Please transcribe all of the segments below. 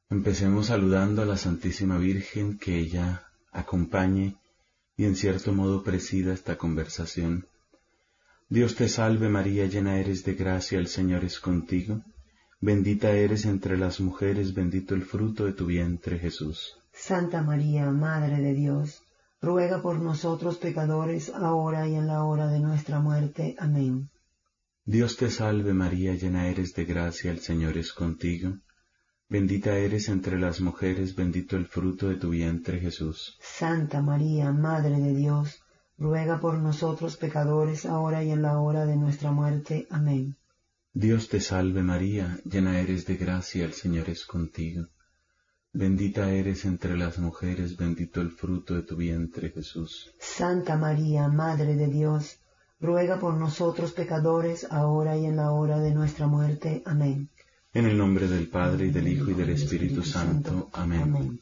Empecemos saludando a la Santísima Virgen, que ella acompañe y en cierto modo presida esta conversación. Dios te salve María, llena eres de gracia, el Señor es contigo. Bendita eres entre las mujeres, bendito el fruto de tu vientre, Jesús. Santa María, Madre de Dios, ruega por nosotros pecadores, ahora y en la hora de nuestra muerte. Amén. Dios te salve María, llena eres de gracia, el Señor es contigo. Bendita eres entre las mujeres, bendito el fruto de tu vientre, Jesús. Santa María, Madre de Dios, ruega por nosotros pecadores, ahora y en la hora de nuestra muerte. Amén. Dios te salve María, llena eres de gracia, el Señor es contigo. Bendita eres entre las mujeres, bendito el fruto de tu vientre, Jesús. Santa María, Madre de Dios, ruega por nosotros pecadores, ahora y en la hora de nuestra muerte. Amén. En el nombre del Padre, y del Hijo, y del Espíritu Santo. Amén.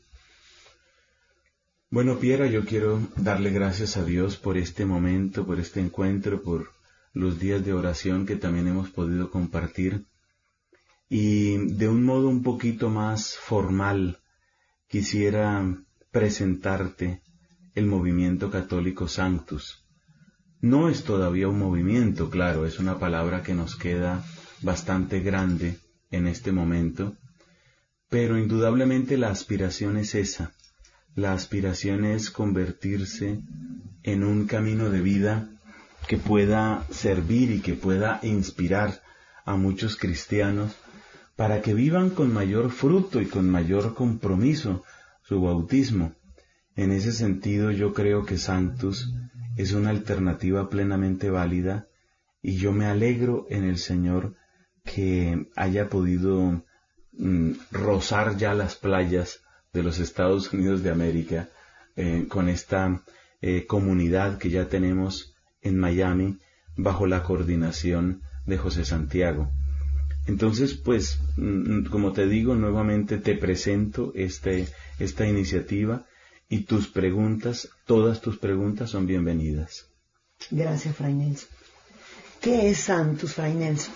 Bueno, Piera, yo quiero darle gracias a Dios por este momento, por este encuentro, por los días de oración que también hemos podido compartir. Y de un modo un poquito más formal, quisiera presentarte el movimiento católico Sanctus. No es todavía un movimiento, claro, es una palabra que nos queda bastante grande en este momento, pero indudablemente la aspiración es esa. La aspiración es convertirse en un camino de vida que pueda servir y que pueda inspirar a muchos cristianos para que vivan con mayor fruto y con mayor compromiso su bautismo. En ese sentido yo creo que Sanctus es una alternativa plenamente válida y yo me alegro en el Señor que haya podido rozar ya las playas de los Estados Unidos de América con esta comunidad que ya tenemos en Miami bajo la coordinación de José Santiago. Entonces, pues, como te digo, nuevamente te presento esta iniciativa y tus preguntas, todas tus preguntas son bienvenidas. Gracias, Fray Nelson. ¿Qué es Sanctus, Fray Nelson?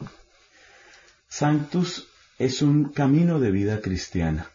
Sanctus es un camino de vida cristiana,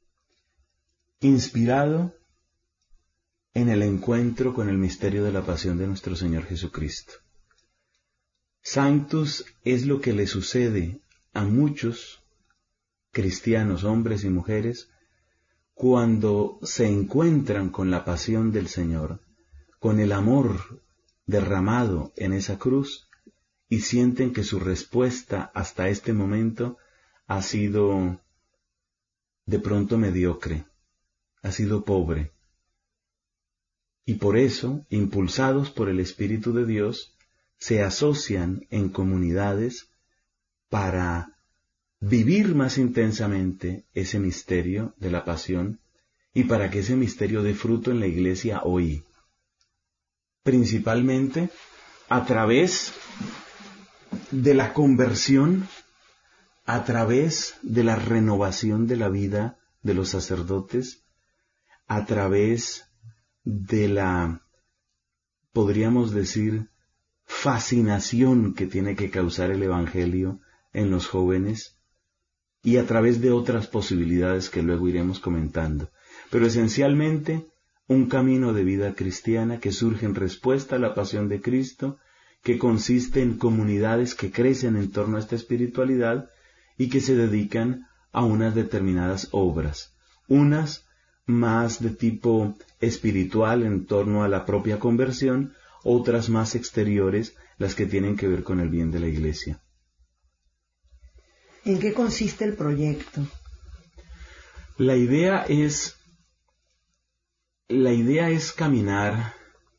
inspirado en el encuentro con el misterio de la pasión de nuestro Señor Jesucristo. Sanctus es lo que le sucede a muchos cristianos, hombres y mujeres, cuando se encuentran con la pasión del Señor, con el amor derramado en esa cruz, y sienten que su respuesta hasta este momento ha sido de pronto mediocre, ha sido pobre. Y por eso, impulsados por el Espíritu de Dios, se asocian en comunidades para vivir más intensamente ese misterio de la pasión y para que ese misterio dé fruto en la Iglesia hoy, principalmente a través de la conversión, a través de la renovación de la vida de los sacerdotes, a través de la, podríamos decir, fascinación que tiene que causar el Evangelio en los jóvenes y a través de otras posibilidades que luego iremos comentando. Pero esencialmente un camino de vida cristiana que surge en respuesta a la pasión de Cristo, que consiste en comunidades que crecen en torno a esta espiritualidad y que se dedican a unas determinadas obras, unas más de tipo espiritual en torno a la propia conversión, otras más exteriores, las que tienen que ver con el bien de la Iglesia. ¿En qué consiste el proyecto? La idea es caminar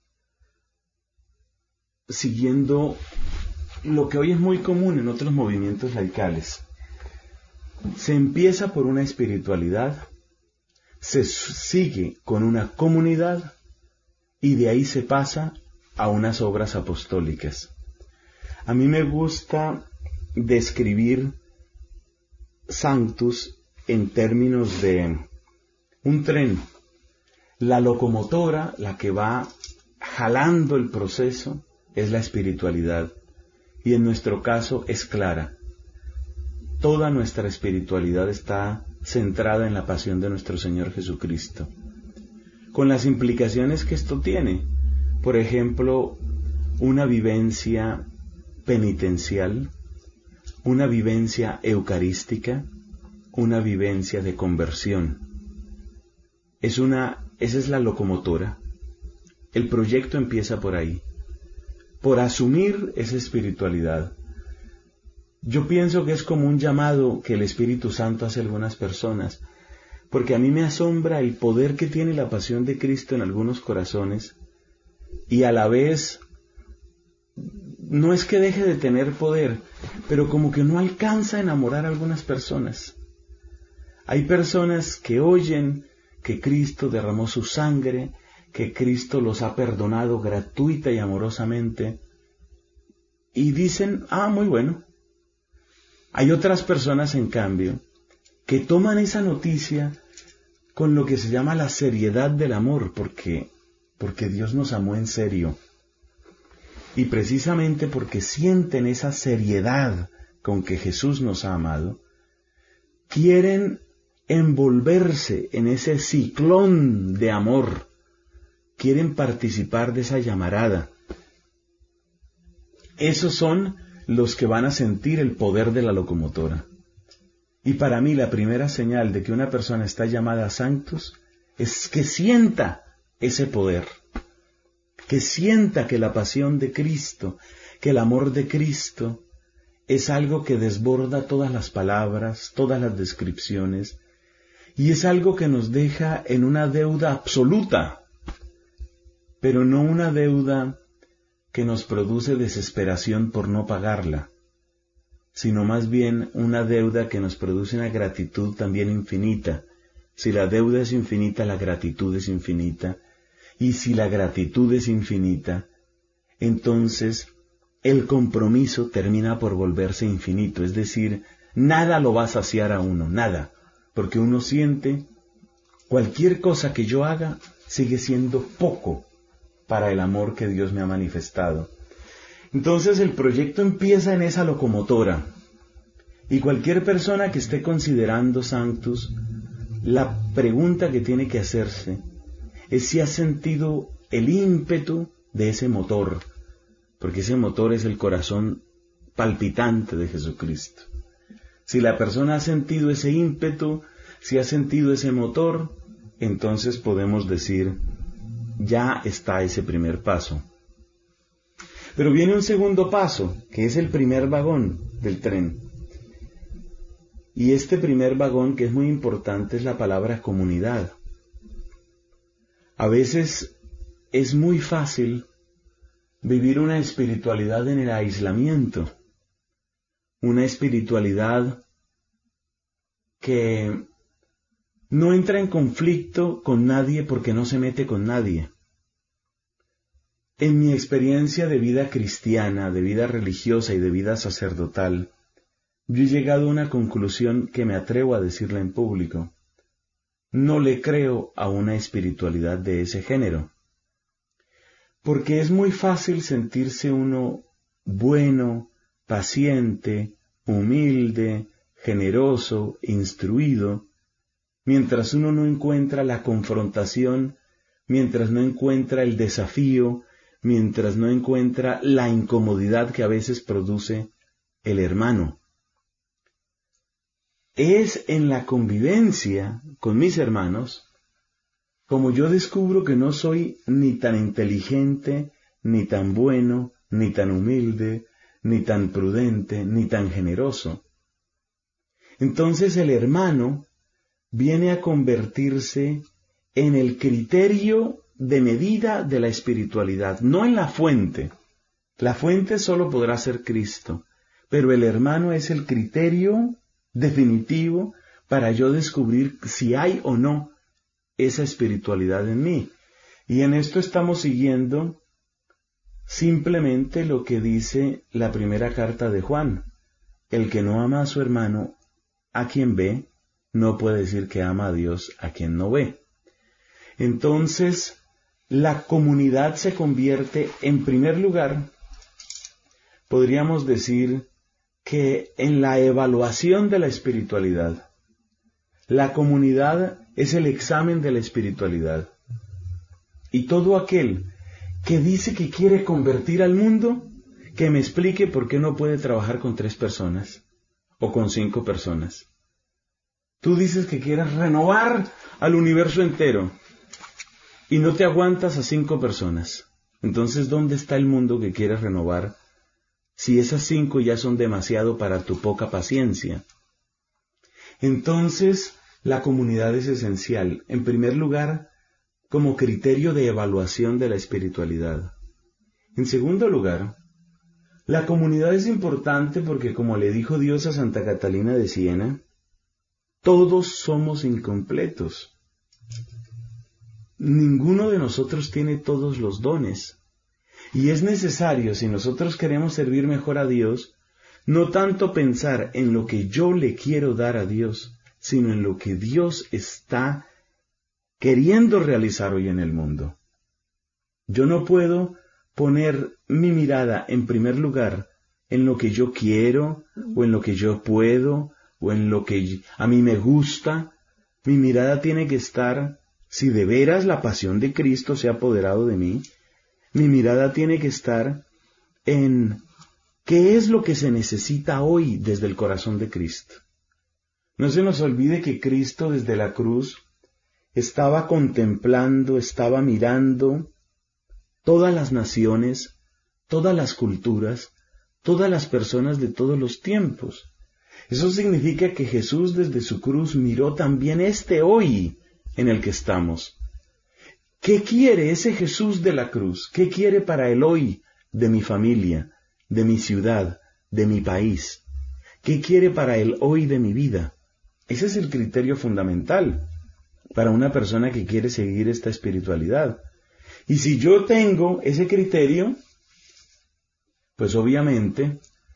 siguiendo lo que hoy es muy común en otros movimientos laicales. Se empieza por una espiritualidad, se sigue con una comunidad y de ahí se pasa a unas obras apostólicas. A mí me gusta describir Sanctus en términos de un tren. La locomotora, la que va jalando el proceso, es la espiritualidad. Y en nuestro caso es clara. Toda nuestra espiritualidad está centrada en la pasión de nuestro Señor Jesucristo, con las implicaciones que esto tiene. Por ejemplo, una vivencia penitencial, una vivencia eucarística, una vivencia de conversión. Esa es la locomotora. El proyecto empieza por ahí, por asumir esa espiritualidad. Yo pienso que es como un llamado que el Espíritu Santo hace a algunas personas, porque a mí me asombra el poder que tiene la pasión de Cristo en algunos corazones, y a la vez no es que deje de tener poder, pero como que no alcanza a enamorar a algunas personas. Hay personas que oyen que Cristo derramó su sangre, que Cristo los ha perdonado gratuita y amorosamente, y dicen, muy bueno. Hay otras personas, en cambio, que toman esa noticia con lo que se llama la seriedad del amor, porque Dios nos amó en serio. Y precisamente porque sienten esa seriedad con que Jesús nos ha amado, quieren envolverse en ese ciclón de amor, quieren participar de esa llamarada. Esos son los que van a sentir el poder de la locomotora. Y para mí la primera señal de que una persona está llamada a sanctus es que sienta ese poder, que sienta que la pasión de Cristo, que el amor de Cristo es algo que desborda todas las palabras, todas las descripciones, y es algo que nos deja en una deuda absoluta, pero no una deuda que nos produce desesperación por no pagarla, sino más bien una deuda que nos produce una gratitud también infinita. Si la deuda es infinita, la gratitud es infinita, y si la gratitud es infinita, entonces el compromiso termina por volverse infinito, es decir, nada lo va a saciar a uno, nada, porque uno siente, cualquier cosa que yo haga sigue siendo poco para el amor que Dios me ha manifestado. Entonces el proyecto empieza en esa locomotora, y cualquier persona que esté considerando sanctus, la pregunta que tiene que hacerse es si ha sentido el ímpetu de ese motor, porque ese motor es el corazón palpitante de Jesucristo. Si la persona ha sentido ese ímpetu, si ha sentido ese motor, entonces podemos decir, ya está ese primer paso. Pero viene un segundo paso, que es el primer vagón del tren. Y este primer vagón, que es muy importante, es la palabra comunidad. A veces es muy fácil vivir una espiritualidad en el aislamiento, una espiritualidad que no entra en conflicto con nadie porque no se mete con nadie. En mi experiencia de vida cristiana, de vida religiosa y de vida sacerdotal, yo he llegado a una conclusión que me atrevo a decirla en público. No le creo a una espiritualidad de ese género, porque es muy fácil sentirse uno bueno, paciente, humilde, generoso, instruido, mientras uno no encuentra la confrontación, mientras no encuentra el desafío, mientras no encuentra la incomodidad que a veces produce el hermano. Es en la convivencia con mis hermanos como yo descubro que no soy ni tan inteligente, ni tan bueno, ni tan humilde, ni tan prudente, ni tan generoso. Entonces el hermano viene a convertirse en el criterio de medida de la espiritualidad, no en la fuente. La fuente solo podrá ser Cristo, pero el hermano es el criterio definitivo para yo descubrir si hay o no esa espiritualidad en mí. Y en esto estamos siguiendo simplemente lo que dice la primera carta de Juan. El que no ama a su hermano, a quien ve, no puede decir que ama a Dios a quien no ve. Entonces, la comunidad se convierte, en primer lugar, podríamos decir que en la evaluación de la espiritualidad, La comunidad es el examen de la espiritualidad. Y todo aquel que dice que quiere convertir al mundo, que me explique por qué no puede trabajar con 3 personas o con 5 personas. Tú dices que quieres renovar al universo entero y no te aguantas a 5 personas. Entonces, ¿dónde está el mundo que quieres renovar si esas 5 ya son demasiado para tu poca paciencia? Entonces, la comunidad es esencial, en primer lugar, como criterio de evaluación de la espiritualidad. En segundo lugar, la comunidad es importante porque, como le dijo Dios a Santa Catalina de Siena, todos somos incompletos. Ninguno de nosotros tiene todos los dones. Y es necesario, si nosotros queremos servir mejor a Dios, no tanto pensar en lo que yo le quiero dar a Dios, sino en lo que Dios está queriendo realizar hoy en el mundo. Yo no puedo poner mi mirada en primer lugar en lo que yo quiero, o en lo que yo puedo, o en lo que a mí me gusta. Mi mirada tiene que estar, si de veras la pasión de Cristo se ha apoderado de mí, mi mirada tiene que estar en qué es lo que se necesita hoy desde el corazón de Cristo. No se nos olvide que Cristo desde la cruz estaba contemplando, estaba mirando todas las naciones, todas las culturas, todas las personas de todos los tiempos. Eso significa que Jesús desde su cruz miró también este hoy en el que estamos. ¿Qué quiere ese Jesús de la cruz? ¿Qué quiere para el hoy de mi familia, de mi ciudad, de mi país? ¿Qué quiere para el hoy de mi vida? Ese es el criterio fundamental para una persona que quiere seguir esta espiritualidad. Y si yo tengo ese criterio, pues obviamente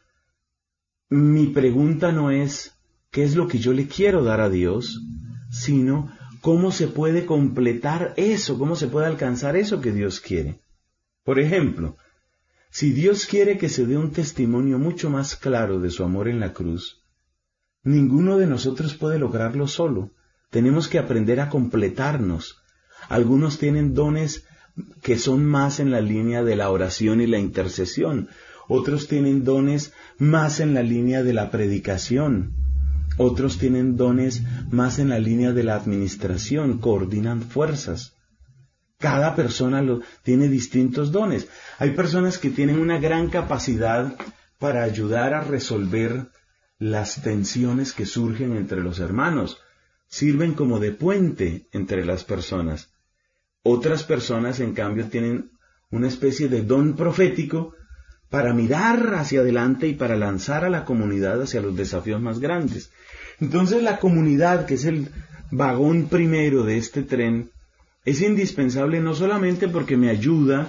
mi pregunta no es ¿qué es lo que yo le quiero dar a Dios?, sino ¿cómo se puede completar eso? ¿Cómo se puede alcanzar eso que Dios quiere? Por ejemplo, si Dios quiere que se dé un testimonio mucho más claro de su amor en la cruz, ninguno de nosotros puede lograrlo solo. Tenemos que aprender a completarnos. Algunos tienen dones que son más en la línea de la oración y la intercesión. Otros tienen dones más en la línea de la predicación. Otros tienen dones más en la línea de la administración, coordinan fuerzas. Cada persona tiene distintos dones. Hay personas que tienen una gran capacidad para ayudar a resolver las tensiones que surgen entre los hermanos. Sirven como de puente entre las personas. Otras personas, en cambio, tienen una especie de don profético para mirar hacia adelante y para lanzar a la comunidad hacia los desafíos más grandes. Entonces la comunidad, que es el vagón primero de este tren, es indispensable no solamente porque me ayuda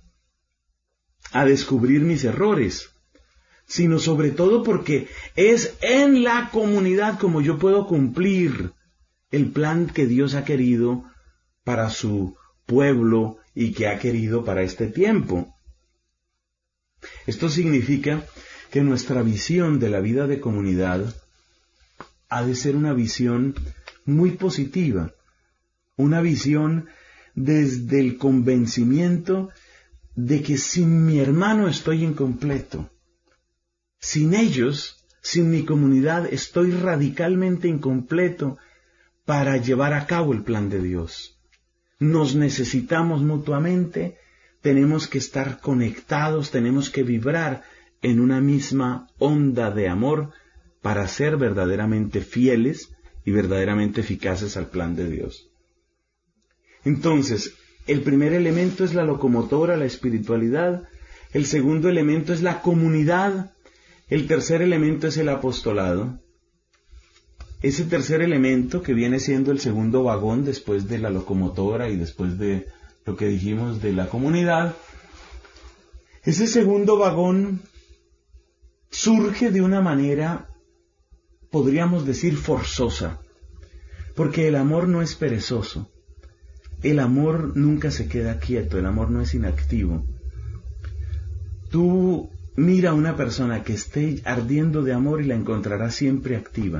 a descubrir mis errores, sino sobre todo porque es en la comunidad como yo puedo cumplir el plan que Dios ha querido para su pueblo y que ha querido para este tiempo. Esto significa que nuestra visión de la vida de comunidad ha de ser una visión muy positiva, una visión desde el convencimiento de que sin mi hermano estoy incompleto. Sin ellos, sin mi comunidad, estoy radicalmente incompleto para llevar a cabo el plan de Dios. Nos necesitamos mutuamente, tenemos que estar conectados, tenemos que vibrar en una misma onda de amor para ser verdaderamente fieles y verdaderamente eficaces al plan de Dios. Entonces, el primer elemento es la locomotora, la espiritualidad. El segundo elemento es la comunidad. El tercer elemento es el apostolado. Ese tercer elemento, que viene siendo el segundo vagón después de la locomotora y después de lo que dijimos de la comunidad, ese segundo vagón surge de una manera, podríamos decir, forzosa, porque el amor no es perezoso, el amor nunca se queda quieto, el amor no es inactivo. Tú mira a una persona que esté ardiendo de amor y la encontrarás siempre activa.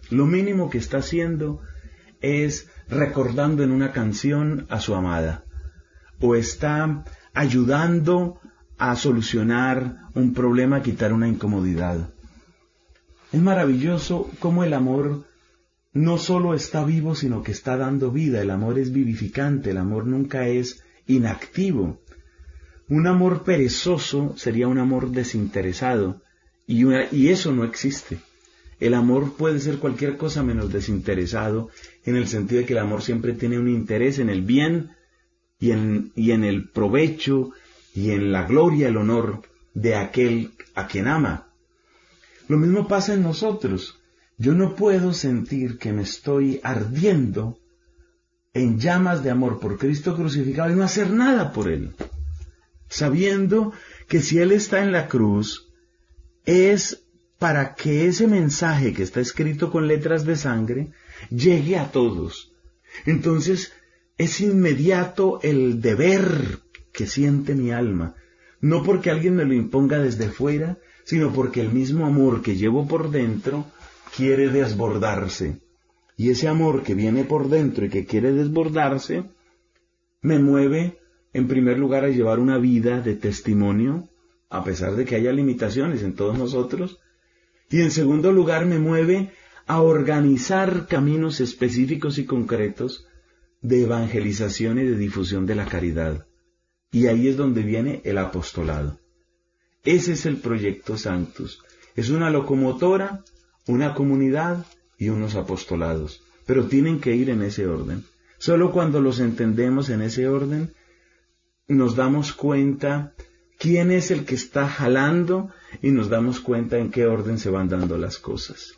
Lo mínimo que está haciendo es recordando en una canción a su amada, o está ayudando a solucionar un problema, a quitar una incomodidad. Es maravilloso cómo el amor no solo está vivo, sino que está dando vida. El amor es vivificante, el amor nunca es inactivo. Un amor perezoso sería un amor desinteresado, y eso no existe. El amor puede ser cualquier cosa menos desinteresado, en el sentido de que el amor siempre tiene un interés en el bien y en el provecho y en la gloria, el honor de aquel a quien ama. Lo mismo pasa en nosotros. Yo no puedo sentir que me estoy ardiendo en llamas de amor por Cristo crucificado y no hacer nada por Él, sabiendo que si Él está en la cruz es para que ese mensaje que está escrito con letras de sangre llegue a todos. Entonces es inmediato el deber que siente mi alma, no porque alguien me lo imponga desde fuera, sino porque el mismo amor que llevo por dentro quiere desbordarse. Y ese amor que viene por dentro y que quiere desbordarse, me mueve en primer lugar a llevar una vida de testimonio, a pesar de que haya limitaciones en todos nosotros, y en segundo lugar me mueve a organizar caminos específicos y concretos de evangelización y de difusión de la caridad. Y ahí es donde viene el apostolado. Ese es el proyecto Sanctus. Es una locomotora, una comunidad y unos apostolados. Pero tienen que ir en ese orden. Solo cuando los entendemos en ese orden, nos damos cuenta quién es el que está jalando y nos damos cuenta en qué orden se van dando las cosas.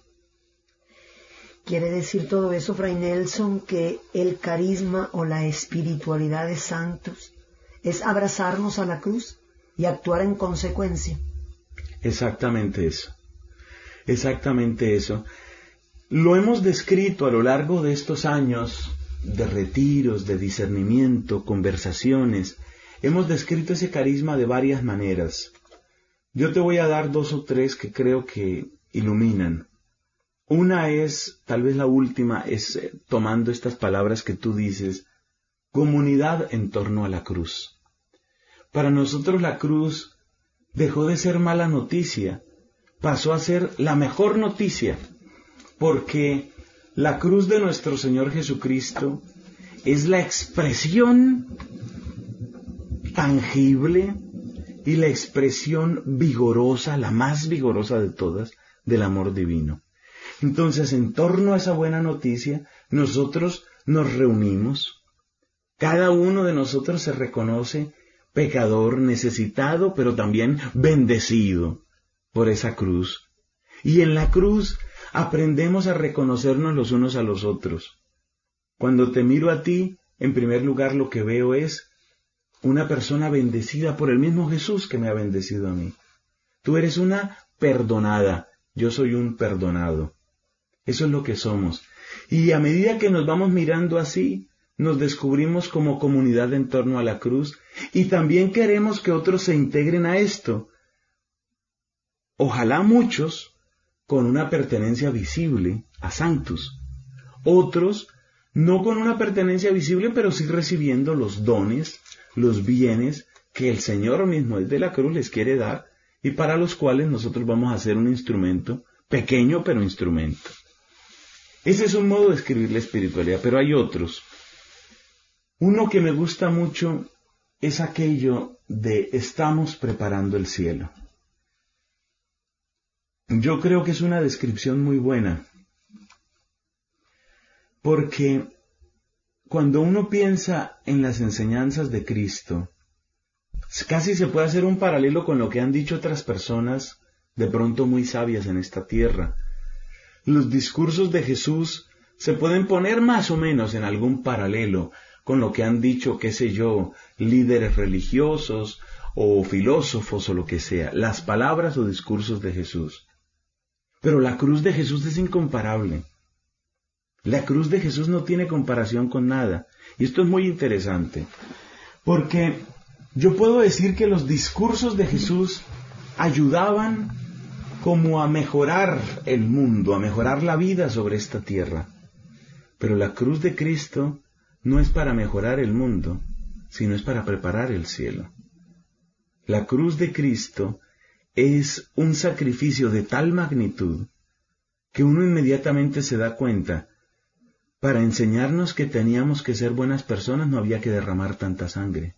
¿Quiere decir todo eso, Fray Nelson, que el carisma o la espiritualidad de Sanctus es abrazarnos a la cruz y actuar en consecuencia? Exactamente eso. Exactamente eso. Lo hemos descrito a lo largo de estos años de retiros, de discernimiento, conversaciones. Hemos descrito ese carisma de varias maneras. Yo te voy a dar 2 o 3 que creo que iluminan. Una es, tal vez la última, es tomando estas palabras que tú dices, comunidad en torno a la cruz. Para nosotros la cruz dejó de ser mala noticia, pasó a ser la mejor noticia, porque la cruz de nuestro Señor Jesucristo es la expresión tangible y la expresión vigorosa, la más vigorosa de todas, del amor divino. Entonces, en torno a esa buena noticia, nosotros nos reunimos. Cada uno de nosotros se reconoce pecador, necesitado, pero también bendecido por esa cruz. Y en la cruz aprendemos a reconocernos los unos a los otros. Cuando te miro a ti, en primer lugar lo que veo es una persona bendecida por el mismo Jesús que me ha bendecido a mí. Tú eres una perdonada, yo soy un perdonado. Eso es lo que somos. Y a medida que nos vamos mirando así, nos descubrimos como comunidad en torno a la cruz y también queremos que otros se integren a esto. Ojalá muchos con una pertenencia visible a Sanctus. Otros no con una pertenencia visible, pero sí recibiendo los dones, los bienes que el Señor mismo desde la cruz les quiere dar y para los cuales nosotros vamos a ser un instrumento, pequeño pero instrumento. Ese es un modo de escribir la espiritualidad, pero hay otros. Uno que me gusta mucho es aquello de estamos preparando el cielo. Yo creo que es una descripción muy buena, porque cuando uno piensa en las enseñanzas de Cristo, casi se puede hacer un paralelo con lo que han dicho otras personas, de pronto muy sabias en esta tierra. Los discursos de Jesús se pueden poner más o menos en algún paralelo con lo que han dicho, qué sé yo, líderes religiosos o filósofos o lo que sea, las palabras o discursos de Jesús. Pero la cruz de Jesús es incomparable. La cruz de Jesús no tiene comparación con nada. Y esto es muy interesante, porque yo puedo decir que los discursos de Jesús ayudaban como a mejorar el mundo, a mejorar la vida sobre esta tierra. Pero la cruz de Cristo no es para mejorar el mundo, sino es para preparar el cielo. La cruz de Cristo es un sacrificio de tal magnitud que uno inmediatamente se da cuenta, para enseñarnos que teníamos que ser buenas personas no había que derramar tanta sangre.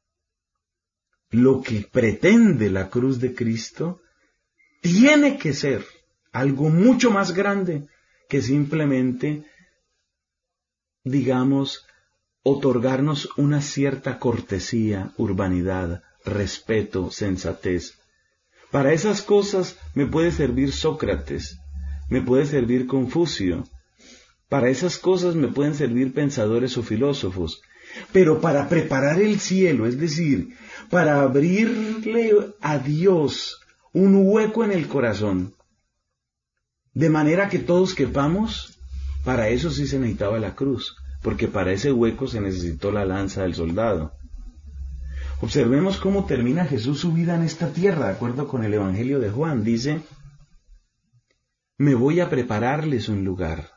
Lo que pretende la cruz de Cristo tiene que ser algo mucho más grande que simplemente, digamos, otorgarnos una cierta cortesía, urbanidad, respeto, sensatez. Para esas cosas me puede servir Sócrates, me puede servir Confucio, para esas cosas me pueden servir pensadores o filósofos, pero para preparar el cielo, es decir, para abrirle a Dios un hueco en el corazón, de manera que todos quepamos, para eso sí se necesitaba la cruz, porque para ese hueco se necesitó la lanza del soldado. Observemos cómo termina Jesús su vida en esta tierra, de acuerdo con el Evangelio de Juan. Dice, me voy a prepararles un lugar.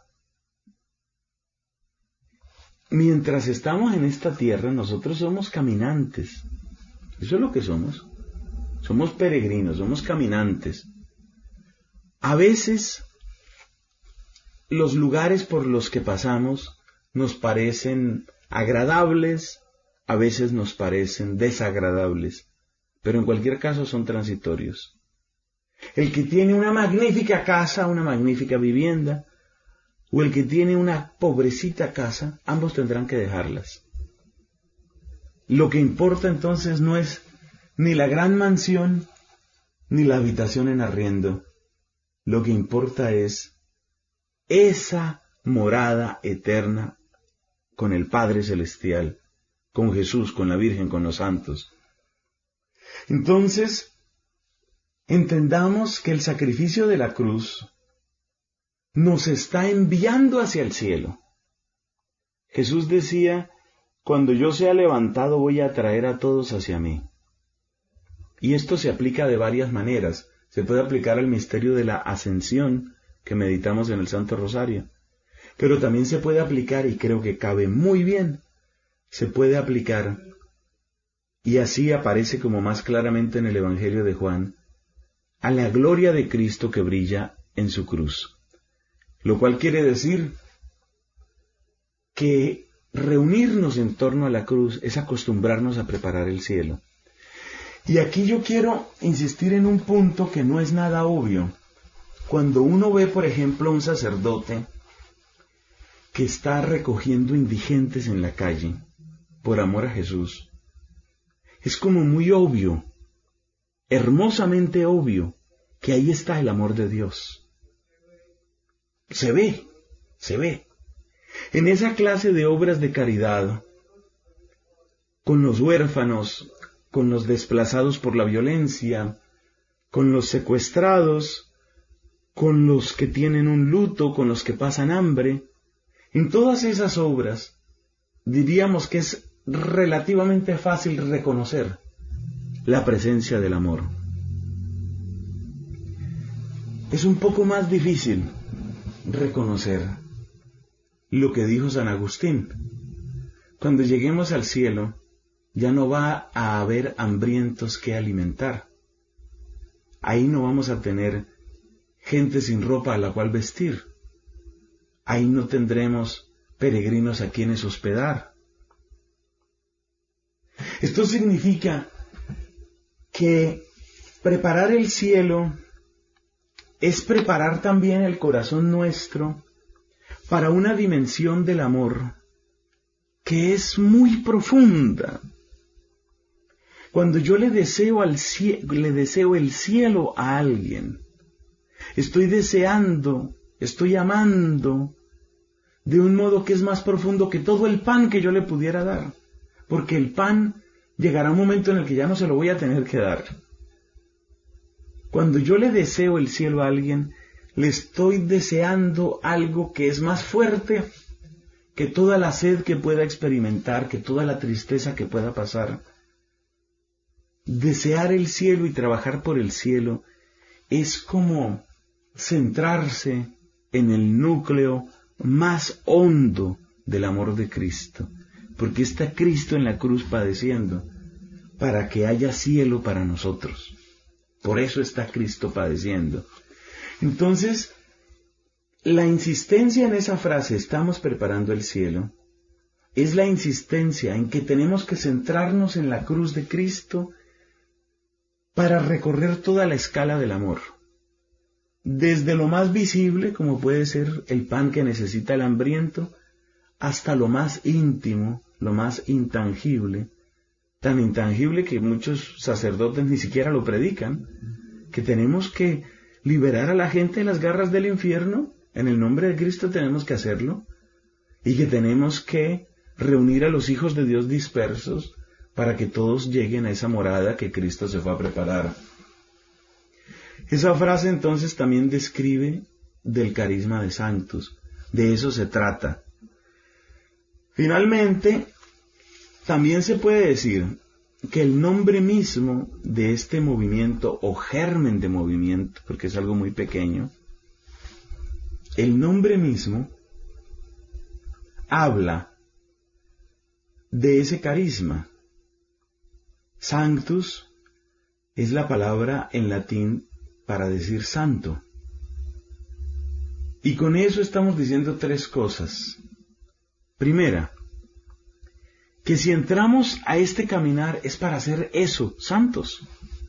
Mientras estamos en esta tierra, nosotros somos caminantes. Eso es lo que somos. Somos peregrinos, somos caminantes. A veces, los lugares por los que pasamos nos parecen agradables, a veces nos parecen desagradables, pero en cualquier caso son transitorios. El que tiene una magnífica casa, una magnífica vivienda, o el que tiene una pobrecita casa, ambos tendrán que dejarlas. Lo que importa entonces no es ni la gran mansión, ni la habitación en arriendo. Lo que importa es esa morada eterna con el Padre Celestial, con Jesús, con la Virgen, con los santos. Entonces, entendamos que el sacrificio de la cruz nos está enviando hacia el cielo. Jesús decía, cuando yo sea levantado voy a traer a todos hacia mí. Y esto se aplica de varias maneras. Se puede aplicar al misterio de la ascensión que meditamos en el Santo Rosario. Pero también se puede aplicar, y creo que cabe muy bien, se puede aplicar, y así aparece como más claramente en el Evangelio de Juan, a la gloria de Cristo que brilla en su cruz. Lo cual quiere decir que reunirnos en torno a la cruz es acostumbrarnos a preparar el cielo. Y aquí yo quiero insistir en un punto que no es nada obvio. Cuando uno ve, por ejemplo, a un sacerdote que está recogiendo indigentes en la calle por amor a Jesús, es como muy obvio, hermosamente obvio, que ahí está el amor de Dios. Se ve. En esa clase de obras de caridad, con los huérfanos, con los desplazados por la violencia, con los secuestrados, con los que tienen un luto, con los que pasan hambre, en todas esas obras, diríamos que es relativamente fácil reconocer la presencia del amor. Es un poco más difícil reconocer lo que dijo San Agustín. Cuando lleguemos al cielo, ya no va a haber hambrientos que alimentar. Ahí no vamos a tener gente sin ropa a la cual vestir. Ahí no tendremos peregrinos a quienes hospedar. Esto significa que preparar el cielo es preparar también el corazón nuestro para una dimensión del amor que es muy profunda. Cuando yo le deseo el cielo a alguien, estoy deseando, estoy amando de un modo que es más profundo que todo el pan que yo le pudiera dar, porque el pan llegará un momento en el que ya no se lo voy a tener que dar. Cuando yo le deseo el cielo a alguien, le estoy deseando algo que es más fuerte que toda la sed que pueda experimentar, que toda la tristeza que pueda pasar. Desear el cielo y trabajar por el cielo es como centrarse en el núcleo más hondo del amor de Cristo, porque está Cristo en la cruz padeciendo para que haya cielo para nosotros. Por eso está Cristo padeciendo. Entonces, la insistencia en esa frase, estamos preparando el cielo, es la insistencia en que tenemos que centrarnos en la cruz de Cristo para recorrer toda la escala del amor. Desde lo más visible, como puede ser el pan que necesita el hambriento, hasta lo más íntimo, lo más intangible, tan intangible que muchos sacerdotes ni siquiera lo predican, que tenemos que liberar a la gente de las garras del infierno. En el nombre de Cristo tenemos que hacerlo, y que tenemos que reunir a los hijos de Dios dispersos para que todos lleguen a esa morada que Cristo se fue a preparar. Esa frase entonces también describe del carisma de Sanctus, de eso se trata. Finalmente, también se puede decir que el nombre mismo de este movimiento, o germen de movimiento, porque es algo muy pequeño, el nombre mismo habla de ese carisma. Sanctus es la palabra en latín para decir santo. Y con eso estamos diciendo tres cosas. Primera, que si entramos a este caminar es para hacer eso, santos.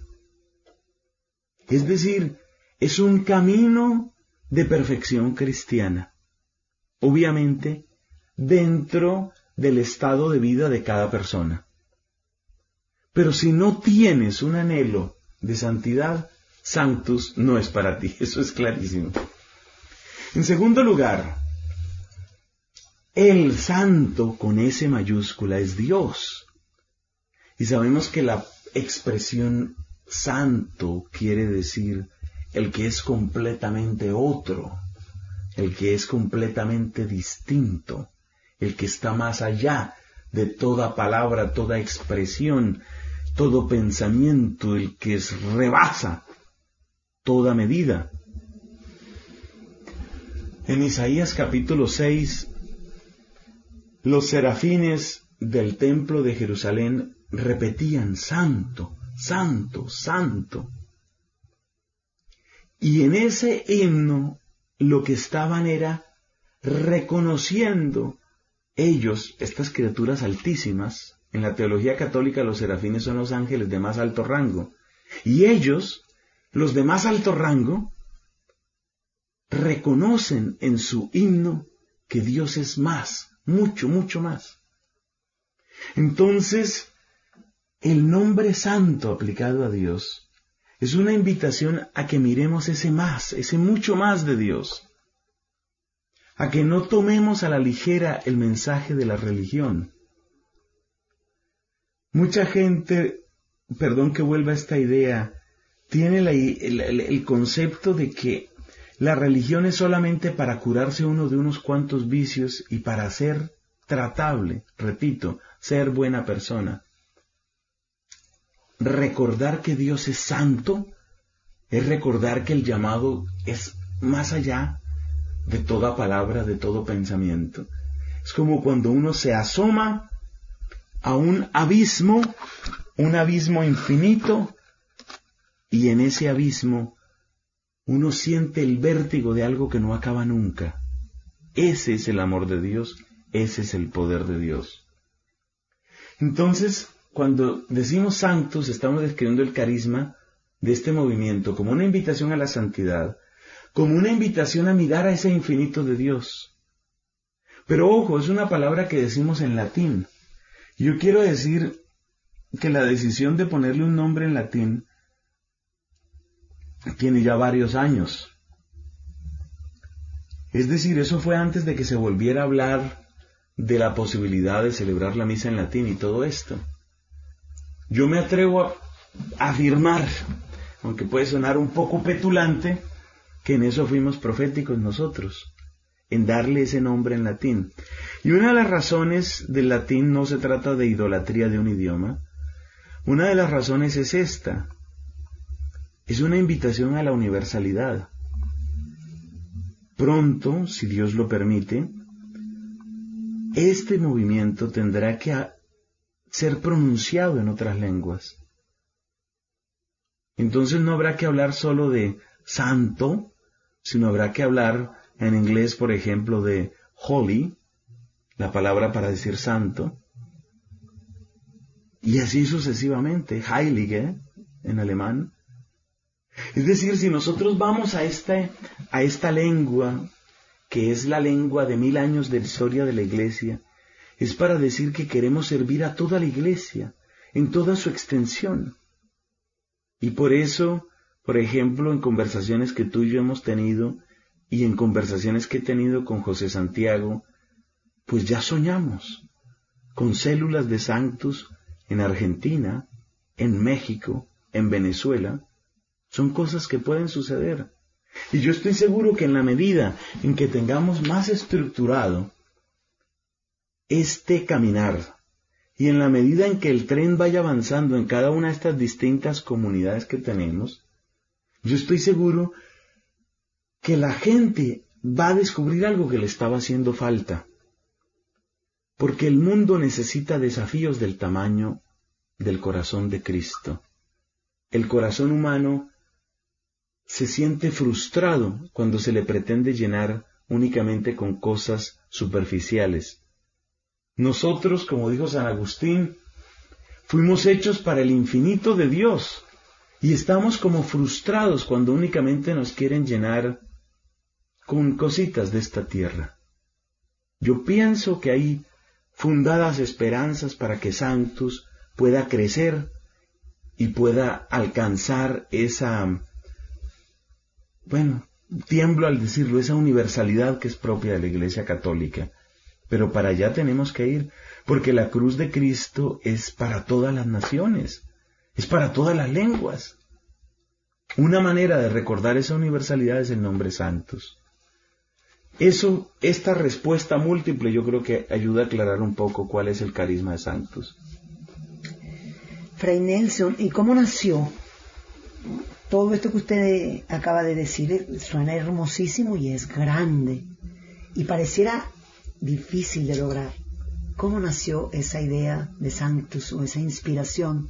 Es decir, es un camino de perfección cristiana. Obviamente, dentro del estado de vida de cada persona. Pero si no tienes un anhelo de santidad, Sanctus no es para ti, eso es clarísimo. En segundo lugar, el santo con S mayúscula es Dios. Y sabemos que la expresión santo quiere decir el que es completamente otro, el que es completamente distinto, el que está más allá de toda palabra, toda expresión, todo pensamiento, el que rebasa toda medida. En Isaías capítulo 6, los serafines del templo de Jerusalén repetían santo, santo, santo. Y en ese himno lo que estaban era reconociendo ellos, estas criaturas altísimas. En la teología católica los serafines son los ángeles de más alto rango. Y ellos, los de más alto rango, reconocen en su himno que Dios es más, mucho, mucho más. Entonces, el nombre santo aplicado a Dios es una invitación a que miremos ese más, ese mucho más de Dios. A que no tomemos a la ligera el mensaje de la religión. Mucha gente, perdón que vuelva a esta idea, tiene el concepto de que la religión es solamente para curarse uno de unos cuantos vicios y para ser tratable, repito, ser buena persona. Recordar que Dios es santo es recordar que el llamado es más allá de toda palabra, de todo pensamiento. Es como cuando uno se asoma a un abismo infinito, y en ese abismo uno siente el vértigo de algo que no acaba nunca. Ese es el amor de Dios, ese es el poder de Dios. Entonces, cuando decimos santos, estamos describiendo el carisma de este movimiento como una invitación a la santidad, como una invitación a mirar a ese infinito de Dios. Pero ojo, es una palabra que decimos en latín. Yo quiero decir que la decisión de ponerle un nombre en latín tiene ya varios años. Es decir, eso fue antes de que se volviera a hablar de la posibilidad de celebrar la misa en latín y todo esto. Yo me atrevo a afirmar, aunque puede sonar un poco petulante, que en eso fuimos proféticos nosotros, en darle ese nombre en latín. Y una de las razones del latín no se trata de idolatría de un idioma. Una de las razones es esta. es una invitación a la universalidad. Pronto, si Dios lo permite, este movimiento tendrá que ser pronunciado en otras lenguas. Entonces no habrá que hablar solo de santo, sino habrá que hablar en inglés, por ejemplo, de holy, la palabra para decir santo, y así sucesivamente, heilige en alemán. Es decir, si nosotros vamos a esta lengua, que es la lengua de 1000 años de historia de la Iglesia, es para decir que queremos servir a toda la Iglesia, en toda su extensión. Y por eso, por ejemplo, en conversaciones que tú y yo hemos tenido, y en conversaciones que he tenido con José Santiago, pues ya soñamos con células de Sanctus en Argentina, en México, en Venezuela. Son cosas que pueden suceder. Y yo estoy seguro que en la medida en que tengamos más estructurado este caminar, y en la medida en que el tren vaya avanzando en cada una de estas distintas comunidades que tenemos, yo estoy seguro que la gente va a descubrir algo que le estaba haciendo falta. Porque el mundo necesita desafíos del tamaño del corazón de Cristo. El corazón humano se siente frustrado cuando se le pretende llenar únicamente con cosas superficiales. Nosotros, como dijo San Agustín, fuimos hechos para el infinito de Dios y estamos como frustrados cuando únicamente nos quieren llenar con cositas de esta tierra. Yo pienso que hay fundadas esperanzas para que Sanctus pueda crecer y pueda alcanzar esa, tiemblo al decirlo, esa universalidad que es propia de la Iglesia Católica. Pero para allá tenemos que ir, porque la cruz de Cristo es para todas las naciones, es para todas las lenguas. Una manera de recordar esa universalidad es el nombre Sanctus. Esta respuesta múltiple yo creo que ayuda a aclarar un poco cuál es el carisma de Sanctus. Fray Nelson, ¿y cómo nació? Todo esto que usted acaba de decir suena hermosísimo y es grande. Y pareciera difícil de lograr. ¿Cómo nació esa idea de Sanctus o esa inspiración?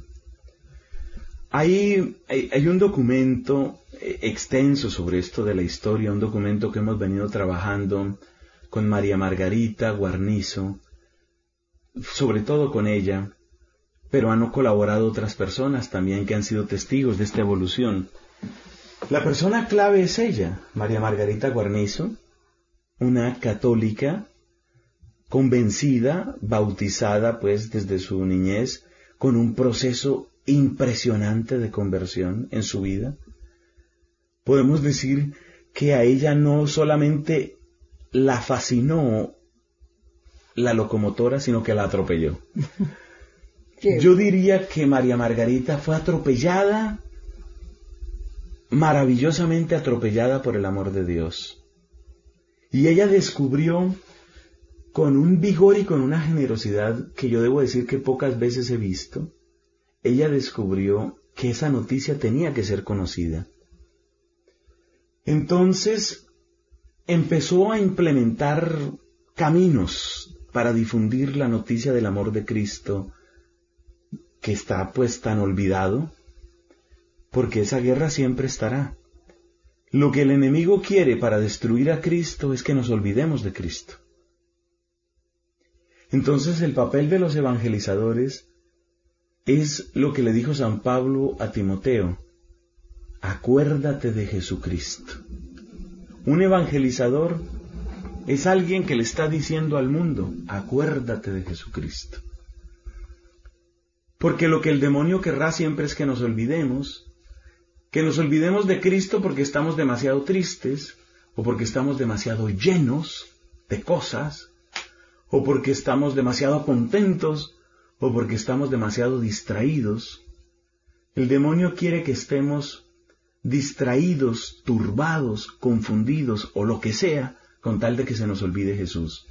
Hay un documento extenso sobre esto de la historia, un documento que hemos venido trabajando con María Margarita Guarnizo, sobre todo con ella, pero han colaborado otras personas también que han sido testigos de esta evolución. La persona clave es ella, María Margarita Guarnizo, una católica convencida, bautizada pues desde su niñez, con un proceso impresionante de conversión en su vida. Podemos decir que a ella no solamente la fascinó la locomotora, sino que la atropelló. Yo diría que María Margarita fue atropellada, maravillosamente atropellada por el amor de Dios. Y ella descubrió con un vigor y con una generosidad que yo debo decir que pocas veces he visto, ella descubrió que esa noticia tenía que ser conocida. Entonces empezó a implementar caminos para difundir la noticia del amor de Cristo, que está pues tan olvidado, porque esa guerra siempre estará. Lo que el enemigo quiere para destruir a Cristo es que nos olvidemos de Cristo. Entonces el papel de los evangelizadores es lo que le dijo San Pablo a Timoteo: acuérdate de Jesucristo. Un evangelizador es alguien que le está diciendo al mundo: acuérdate de Jesucristo. Porque lo que el demonio querrá siempre es que nos olvidemos de Cristo porque estamos demasiado tristes, o porque estamos demasiado llenos de cosas, o porque estamos demasiado contentos, o porque estamos demasiado distraídos. El demonio quiere que estemos distraídos, turbados, confundidos, o lo que sea, con tal de que se nos olvide Jesús.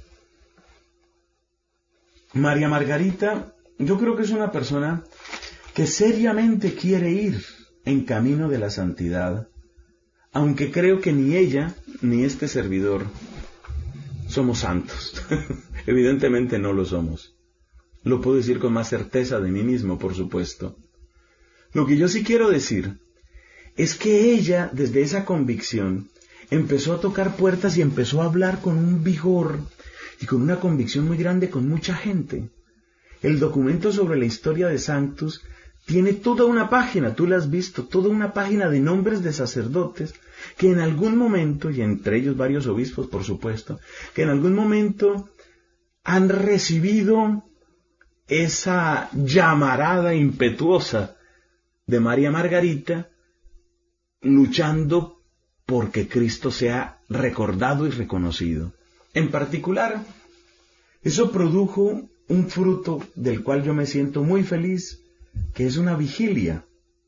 María Margarita, yo creo que es una persona que seriamente quiere ir en camino de la santidad, aunque creo que ni ella ni este servidor somos santos. Evidentemente no lo somos. Lo puedo decir con más certeza de mí mismo, por supuesto. Lo que yo sí quiero decir es que ella, desde esa convicción, empezó a tocar puertas y empezó a hablar con un vigor y con una convicción muy grande con mucha gente. El documento sobre la historia de Sanctus tiene toda una página, tú la has visto, toda una página de nombres de sacerdotes que en algún momento, y entre ellos varios obispos, por supuesto, que en algún momento han recibido esa llamarada impetuosa de María Margarita, luchando porque Cristo sea recordado y reconocido. En particular, eso produjo un fruto del cual yo me siento muy feliz, que es una vigilia.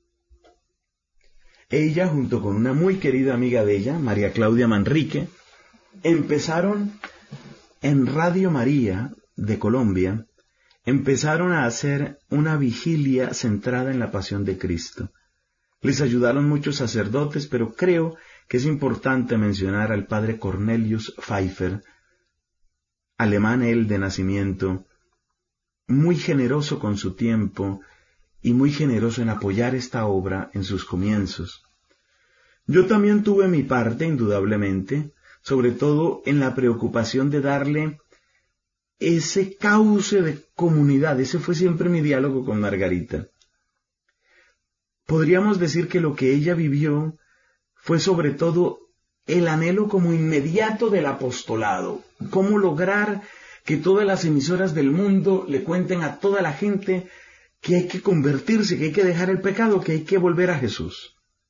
Ella, junto con una muy querida amiga de ella, María Claudia Manrique, empezaron en Radio María de Colombia, empezaron a hacer una vigilia centrada en la pasión de Cristo. Les ayudaron muchos sacerdotes, pero creo que es importante mencionar al padre Cornelius Pfeiffer, alemán él de nacimiento, muy generoso con su tiempo y muy generoso en apoyar esta obra en sus comienzos. Yo también tuve mi parte, indudablemente, sobre todo en la preocupación de darle ese cauce de comunidad. Ese fue siempre mi diálogo con Margarita. Podríamos decir que lo que ella vivió fue sobre todo el anhelo como inmediato del apostolado. Cómo lograr que todas las emisoras del mundo le cuenten a toda la gente que hay que convertirse, que hay que dejar el pecado, que hay que volver a Jesús.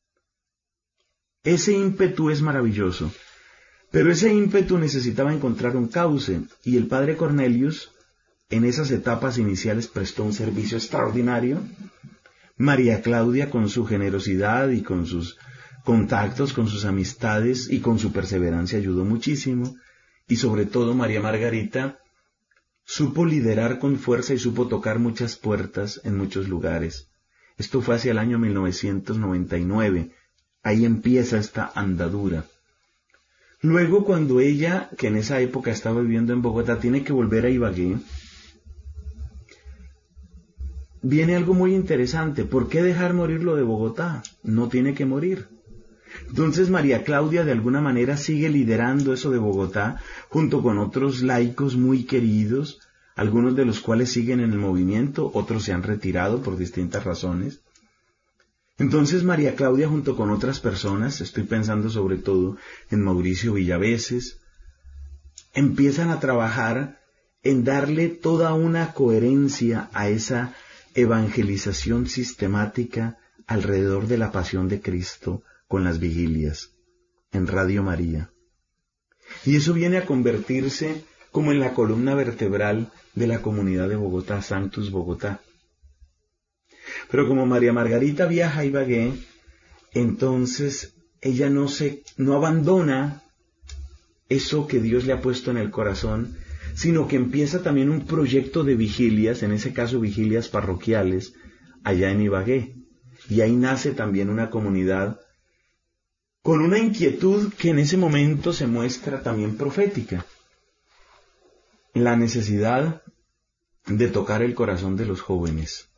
Ese ímpetu es maravilloso, pero ese ímpetu necesitaba encontrar un cauce, y el padre Cornelius, en esas etapas iniciales, prestó un servicio extraordinario. María Claudia, con su generosidad y con sus contactos, con sus amistades y con su perseverancia, ayudó muchísimo, y sobre todo María Margarita supo liderar con fuerza y supo tocar muchas puertas en muchos lugares. Esto fue hacia el año 1999, ahí empieza esta andadura. Luego, cuando ella, que en esa época estaba viviendo en Bogotá, tiene que volver a Ibagué, viene algo muy interesante. ¿Por qué dejar morir lo de Bogotá? No tiene que morir. Entonces María Claudia de alguna manera sigue liderando eso de Bogotá, junto con otros laicos muy queridos, algunos de los cuales siguen en el movimiento, otros se han retirado por distintas razones. Entonces María Claudia, junto con otras personas, estoy pensando sobre todo en Mauricio Villaveses, empiezan a trabajar en darle toda una coherencia a esa evangelización sistemática alrededor de la pasión de Cristo con las vigilias en Radio María. Y eso viene a convertirse como en la columna vertebral de la comunidad de Bogotá, Sanctus Bogotá. Pero como María Margarita viaja a Ibagué, entonces ella no abandona eso que Dios le ha puesto en el corazón, sino que empieza también un proyecto de vigilias, en ese caso vigilias parroquiales, allá en Ibagué. Y ahí nace también una comunidad con una inquietud que en ese momento se muestra también profética. La necesidad de tocar el corazón de los jóvenes.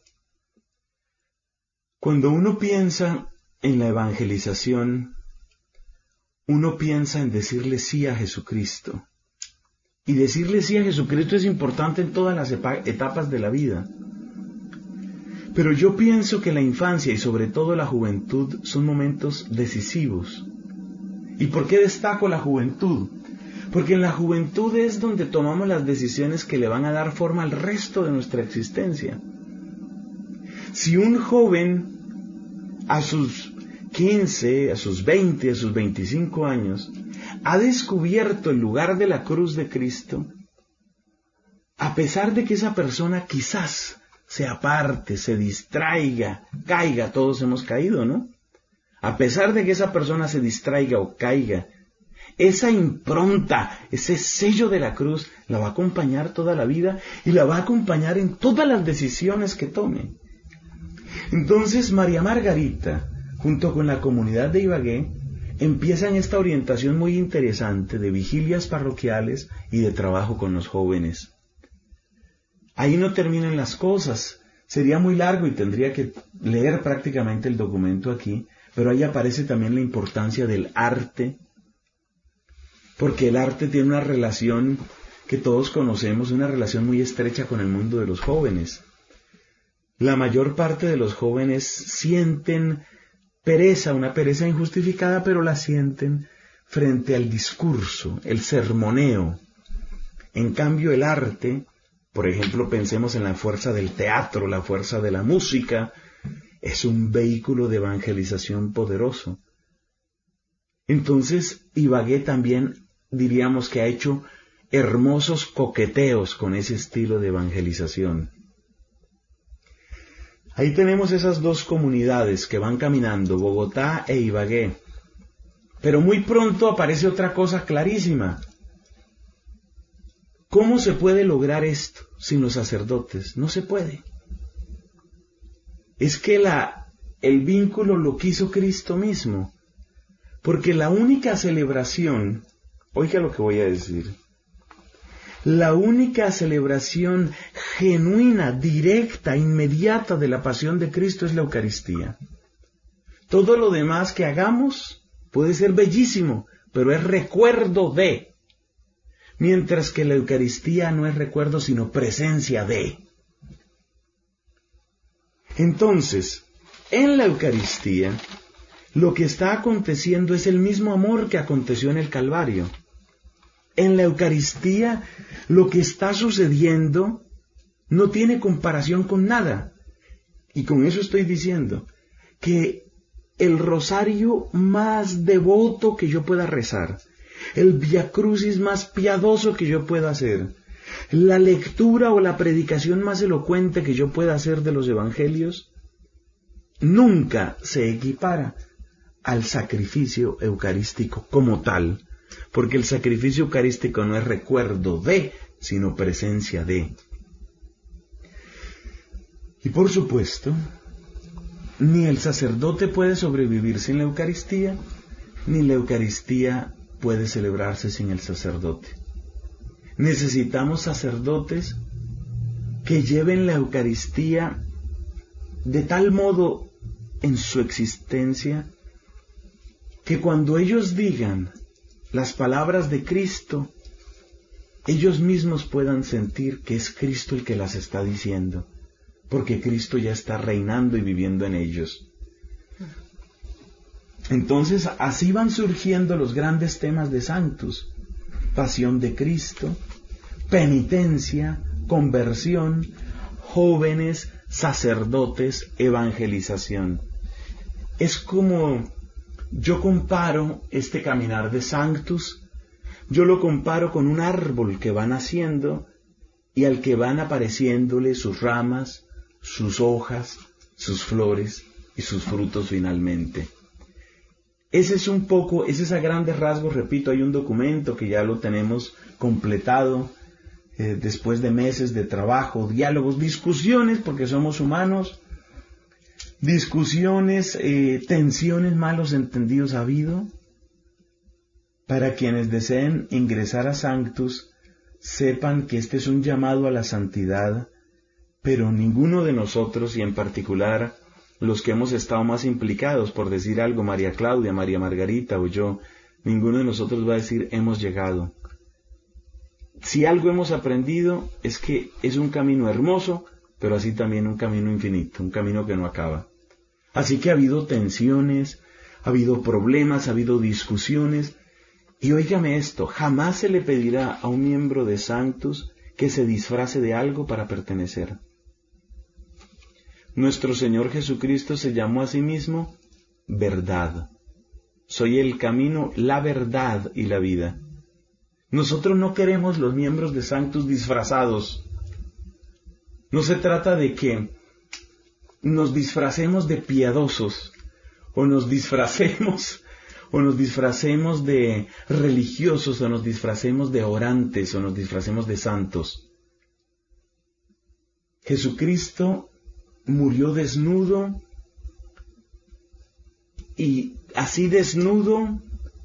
Cuando uno piensa en la evangelización, uno piensa en decirle sí a Jesucristo. Y decirle sí a Jesucristo es importante en todas las etapas de la vida. Pero yo pienso que la infancia y sobre todo la juventud son momentos decisivos. ¿Y por qué destaco la juventud? Porque en la juventud es donde tomamos las decisiones que le van a dar forma al resto de nuestra existencia. Si un joven a sus 15, a sus 20, a sus 25 años ha descubierto el lugar de la cruz de Cristo, a pesar de que esa persona quizás se aparte, se distraiga, caiga, todos hemos caído, ¿no? A pesar de que esa persona se distraiga o caiga, esa impronta, ese sello de la cruz la va a acompañar toda la vida y la va a acompañar en todas las decisiones que tome. Entonces María Margarita, junto con la comunidad de Ibagué, empiezan esta orientación muy interesante de vigilias parroquiales y de trabajo con los jóvenes. Ahí no terminan las cosas. Sería muy largo y tendría que leer prácticamente el documento aquí, pero ahí aparece también la importancia del arte, porque el arte tiene una relación que todos conocemos, una relación muy estrecha con el mundo de los jóvenes. La mayor parte de los jóvenes sienten pereza, una pereza injustificada, pero la sienten frente al discurso, el sermoneo. En cambio, el arte, por ejemplo, pensemos en la fuerza del teatro, la fuerza de la música, es un vehículo de evangelización poderoso. Entonces, Ibagué también diríamos que ha hecho hermosos coqueteos con ese estilo de evangelización. Ahí tenemos esas dos comunidades que van caminando, Bogotá e Ibagué. Pero muy pronto aparece otra cosa clarísima. ¿Cómo se puede lograr esto sin los sacerdotes? No se puede. Es que el vínculo lo quiso Cristo mismo. Porque la única celebración, oiga lo que voy a decir, la única celebración genuina, directa, inmediata de la pasión de Cristo es la Eucaristía. Todo lo demás que hagamos puede ser bellísimo, pero es recuerdo de. Mientras que la Eucaristía no es recuerdo, sino presencia de. Entonces, en la Eucaristía, lo que está aconteciendo es el mismo amor que aconteció en el Calvario. En la Eucaristía, lo que está sucediendo no tiene comparación con nada. Y con eso estoy diciendo que el rosario más devoto que yo pueda rezar, el viacrucis más piadoso que yo pueda hacer, la lectura o la predicación más elocuente que yo pueda hacer de los evangelios, nunca se equipara al sacrificio eucarístico como tal, porque el sacrificio eucarístico no es recuerdo de, sino presencia de. Y por supuesto, ni el sacerdote puede sobrevivir sin la Eucaristía, ni la Eucaristía puede celebrarse sin el sacerdote. Necesitamos sacerdotes que lleven la Eucaristía de tal modo en su existencia que cuando ellos digan las palabras de Cristo, ellos mismos puedan sentir que es Cristo el que las está diciendo, porque Cristo ya está reinando y viviendo en ellos. Entonces, así van surgiendo los grandes temas de Sanctus: pasión de Cristo, penitencia, conversión, jóvenes, sacerdotes, evangelización. Es como yo comparo este caminar de Sanctus, yo lo comparo con un árbol que va naciendo y al que van apareciéndole sus ramas, sus hojas, sus flores y sus frutos finalmente. Ese es a grandes rasgos, repito, hay un documento que ya lo tenemos completado después de meses de trabajo, diálogos, discusiones, porque somos humanos, discusiones, tensiones, malos entendidos ha habido. Para quienes deseen ingresar a Sanctus, sepan que este es un llamado a la santidad, pero ninguno de nosotros, y en particular los que hemos estado más implicados, por decir algo, María Claudia, María Margarita o yo, ninguno de nosotros va a decir hemos llegado. Si algo hemos aprendido es que es un camino hermoso, pero así también un camino infinito, un camino que no acaba. Así que ha habido tensiones, ha habido problemas, ha habido discusiones, y óigame esto, jamás se le pedirá a un miembro de Sanctus que se disfrace de algo para pertenecer. Nuestro Señor Jesucristo se llamó a sí mismo verdad. Soy el camino, la verdad y la vida. Nosotros no queremos los miembros de Sanctus disfrazados. No se trata de que nos disfracemos de piadosos, o nos disfracemos de religiosos, o nos disfracemos de orantes, o nos disfracemos de santos. Jesucristo murió desnudo y así desnudo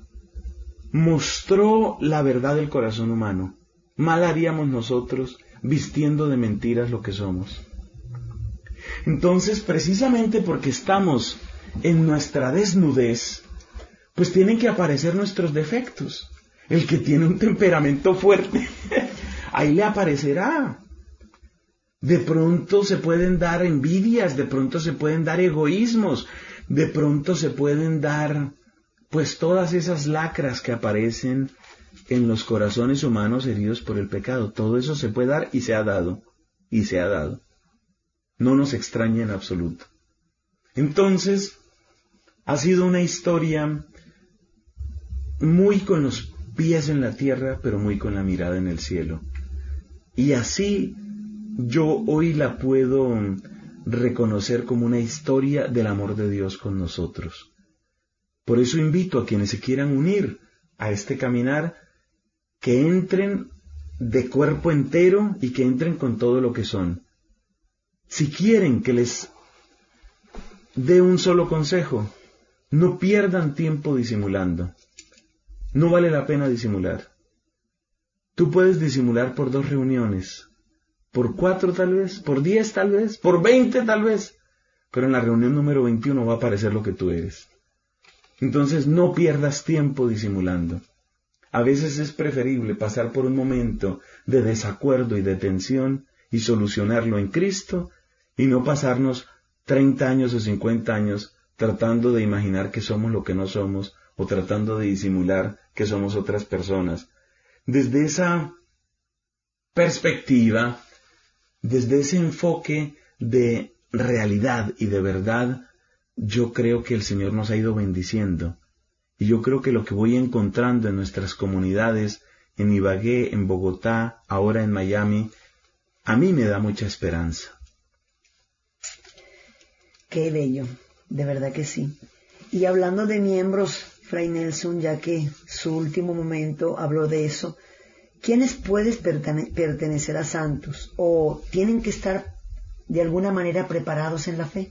mostró la verdad del corazón humano. Mal haríamos nosotros vistiendo de mentiras lo que somos. Entonces, precisamente porque estamos en nuestra desnudez, pues tienen que aparecer nuestros defectos. El que tiene un temperamento fuerte, ahí le aparecerá. De pronto se pueden dar envidias, de pronto se pueden dar egoísmos, de pronto se pueden dar, pues, todas esas lacras que aparecen en los corazones humanos heridos por el pecado. Todo eso se puede dar y se ha dado, y se ha dado. No nos extraña en absoluto. Entonces, ha sido una historia muy con los pies en la tierra, pero muy con la mirada en el cielo. Y así yo hoy la puedo reconocer como una historia del amor de Dios con nosotros. Por eso invito a quienes se quieran unir a este caminar, que entren de cuerpo entero y que entren con todo lo que son. Si quieren que les dé un solo consejo, no pierdan tiempo disimulando. No vale la pena disimular. Tú puedes disimular por 2 reuniones, por 4 tal vez, por 10 tal vez, por 20 tal vez, pero en la reunión número 21 va a aparecer lo que tú eres. Entonces no pierdas tiempo disimulando. A veces es preferible pasar por un momento de desacuerdo y de tensión y solucionarlo en Cristo, y no pasarnos 30 años o 50 años tratando de imaginar que somos lo que no somos, o tratando de disimular que somos otras personas. Desde esa perspectiva, desde ese enfoque de realidad y de verdad, yo creo que el Señor nos ha ido bendiciendo. Y yo creo que lo que voy encontrando en nuestras comunidades, en Ibagué, en Bogotá, ahora en Miami, a mí me da mucha esperanza. Qué bello, de verdad que sí. Y hablando de miembros, Fray Nelson, ya que su último momento habló de eso, ¿quiénes pueden pertenecer a santos o tienen que estar de alguna manera preparados en la fe?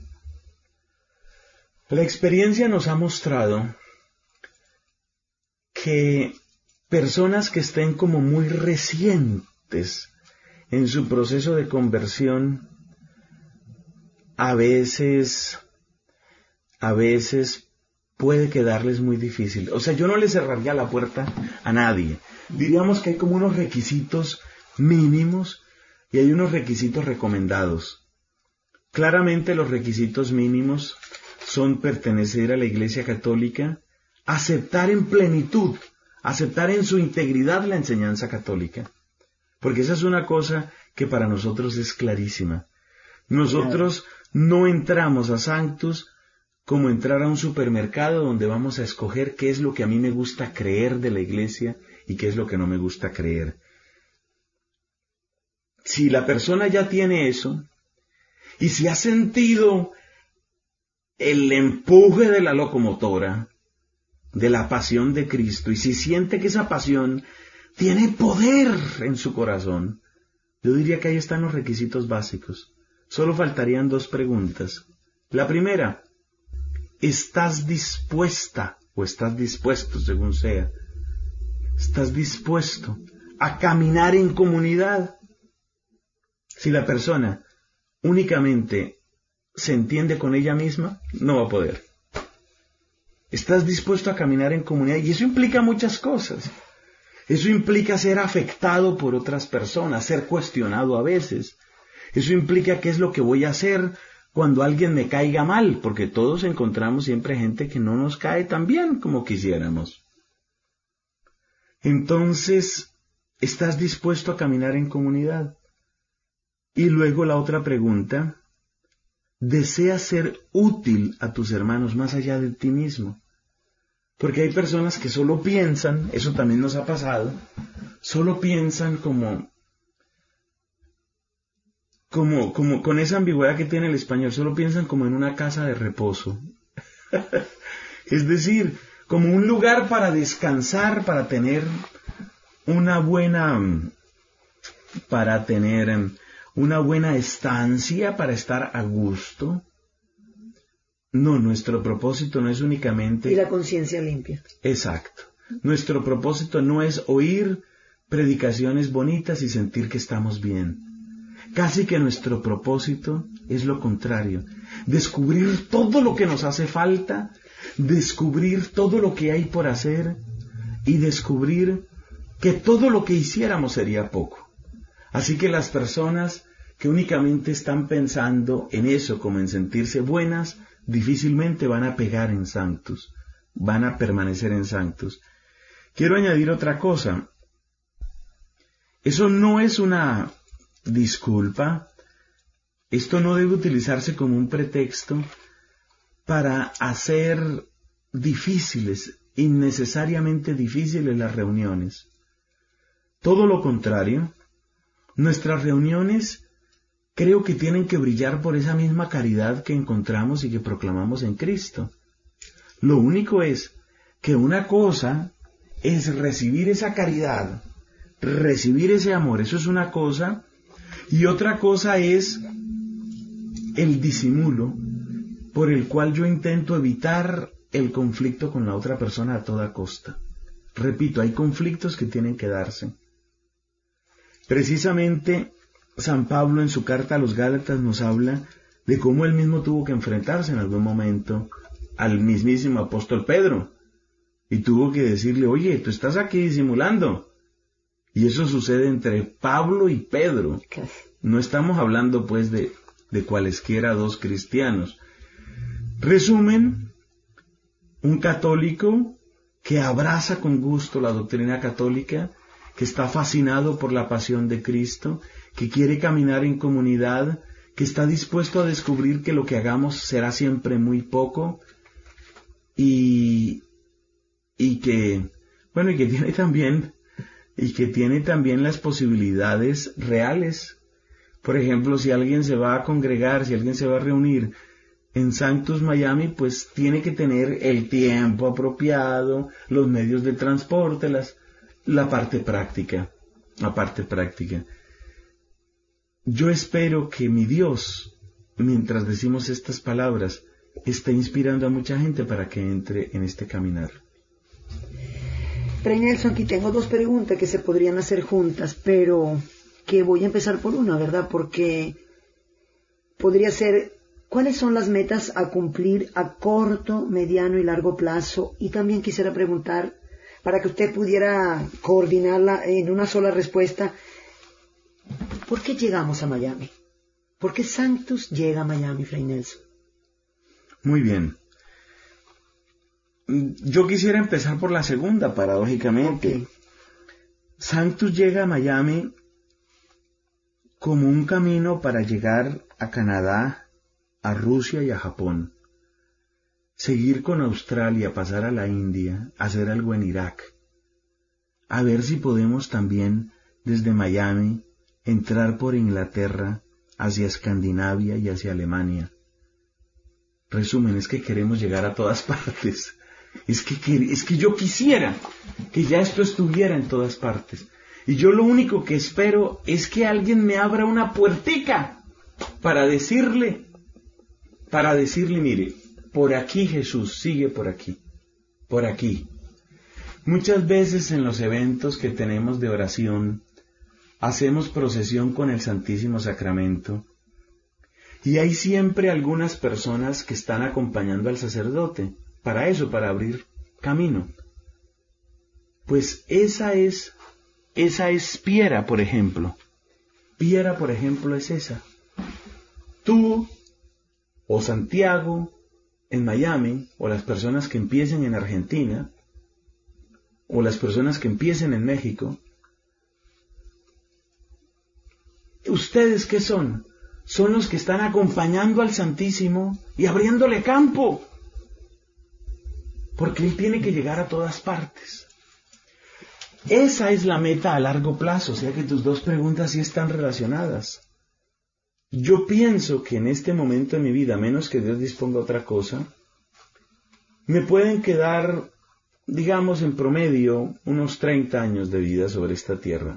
La experiencia nos ha mostrado que personas que estén como muy recientes en su proceso de conversión, a veces puede quedarles muy difícil. O sea, yo no le cerraría la puerta a nadie. Diríamos que hay como unos requisitos mínimos y hay unos requisitos recomendados. Claramente los requisitos mínimos son pertenecer a la Iglesia Católica, aceptar en plenitud, aceptar en su integridad la enseñanza católica. Porque esa es una cosa que para nosotros es clarísima. Nosotros no entramos a Sanctus como entrar a un supermercado donde vamos a escoger qué es lo que a mí me gusta creer de la Iglesia y qué es lo que no me gusta creer. Si la persona ya tiene eso, y si ha sentido el empuje de la locomotora, de la pasión de Cristo, y si siente que esa pasión tiene poder en su corazón, yo diría que ahí están los requisitos básicos. Solo faltarían 2 preguntas. La primera, ¿estás dispuesta o estás dispuesto, según sea? ¿Estás dispuesto a caminar en comunidad? Si la persona únicamente se entiende con ella misma, no va a poder. Estás dispuesto a caminar en comunidad, y eso implica muchas cosas. Eso implica ser afectado por otras personas, ser cuestionado a veces. Eso implica qué es lo que voy a hacer cuando alguien me caiga mal, porque todos encontramos siempre gente que no nos cae tan bien como quisiéramos. Entonces, ¿estás dispuesto a caminar en comunidad? Y luego la otra pregunta, ¿deseas ser útil a tus hermanos más allá de ti mismo? Porque hay personas que solo piensan, eso también nos ha pasado, solo piensan como con esa ambigüedad que tiene el español, solo piensan como en una casa de reposo. Es decir, como un lugar para descansar, para tener una buena estancia, para estar a gusto. No, nuestro propósito no es únicamente... Y la conciencia limpia. Exacto. Nuestro propósito no es oír predicaciones bonitas y sentir que estamos bien. Casi que nuestro propósito es lo contrario. Descubrir todo lo que nos hace falta, descubrir todo lo que hay por hacer y descubrir que todo lo que hiciéramos sería poco. Así que las personas que únicamente están pensando en eso, como en sentirse buenas, difícilmente van a pegar en Sanctus, van a permanecer en Sanctus. Quiero añadir otra cosa. Eso no es una disculpa, esto no debe utilizarse como un pretexto para hacer difíciles, innecesariamente difíciles las reuniones. Todo lo contrario, nuestras reuniones creo que tienen que brillar por esa misma caridad que encontramos y que proclamamos en Cristo. Lo único es que una cosa es recibir esa caridad, recibir ese amor, eso es una cosa, y otra cosa es el disimulo por el cual yo intento evitar el conflicto con la otra persona a toda costa. Repito, hay conflictos que tienen que darse. Precisamente San Pablo en su carta a los Gálatas nos habla de cómo él mismo tuvo que enfrentarse en algún momento al mismísimo apóstol Pedro y tuvo que decirle, oye, tú estás aquí disimulando. Y eso sucede entre Pablo y Pedro. No estamos hablando pues de cualesquiera dos cristianos. Resumen, un católico que abraza con gusto la doctrina católica, que está fascinado por la pasión de Cristo, que quiere caminar en comunidad, que está dispuesto a descubrir que lo que hagamos será siempre muy poco y que tiene también las posibilidades reales. Por ejemplo, si alguien se va a congregar, si alguien se va a reunir en Sanctus Miami, pues tiene que tener el tiempo apropiado, los medios de transporte, la parte práctica. Yo espero que mi Dios, mientras decimos estas palabras, esté inspirando a mucha gente para que entre en este caminar. Fray Nelson, aquí tengo dos preguntas que se podrían hacer juntas, pero que voy a empezar por una, ¿verdad? Porque podría ser, ¿cuáles son las metas a cumplir a corto, mediano y largo plazo? Y también quisiera preguntar, para que usted pudiera coordinarla en una sola respuesta, ¿por qué llegamos a Miami? ¿Por qué Sanctus llega a Miami, Fray Nelson? Muy bien. Yo quisiera empezar por la segunda, paradójicamente. Okay. Sanctus llega a Miami como un camino para llegar a Canadá, a Rusia y a Japón. Seguir con Australia, pasar a la India, hacer algo en Irak. A ver si podemos también, desde Miami, entrar por Inglaterra, hacia Escandinavia y hacia Alemania. Resumen, es que queremos llegar a todas partes. Es que yo quisiera que ya esto estuviera en todas partes. Y yo lo único que espero es que alguien me abra una puertica para decirle, mire, por aquí Jesús, sigue por aquí, por aquí. Muchas veces en los eventos que tenemos de oración, hacemos procesión con el Santísimo Sacramento y hay siempre algunas personas que están acompañando al sacerdote, para eso, para abrir camino. Pues esa es Piera, por ejemplo. Piera, por ejemplo, es esa. Tú, o Santiago, en Miami, o las personas que empiecen en Argentina, o las personas que empiecen en México, ¿ustedes qué son? Son los que están acompañando al Santísimo y abriéndole campo. Porque Él tiene que llegar a todas partes. Esa es la meta a largo plazo, o sea que tus dos preguntas sí están relacionadas. Yo pienso que en este momento de mi vida, a menos que Dios disponga otra cosa, me pueden quedar, digamos en promedio, unos 30 años de vida sobre esta tierra.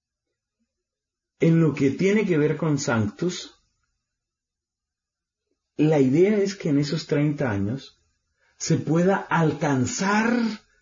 En lo que tiene que ver con Sanctus, la idea es que en esos 30 años se pueda alcanzar,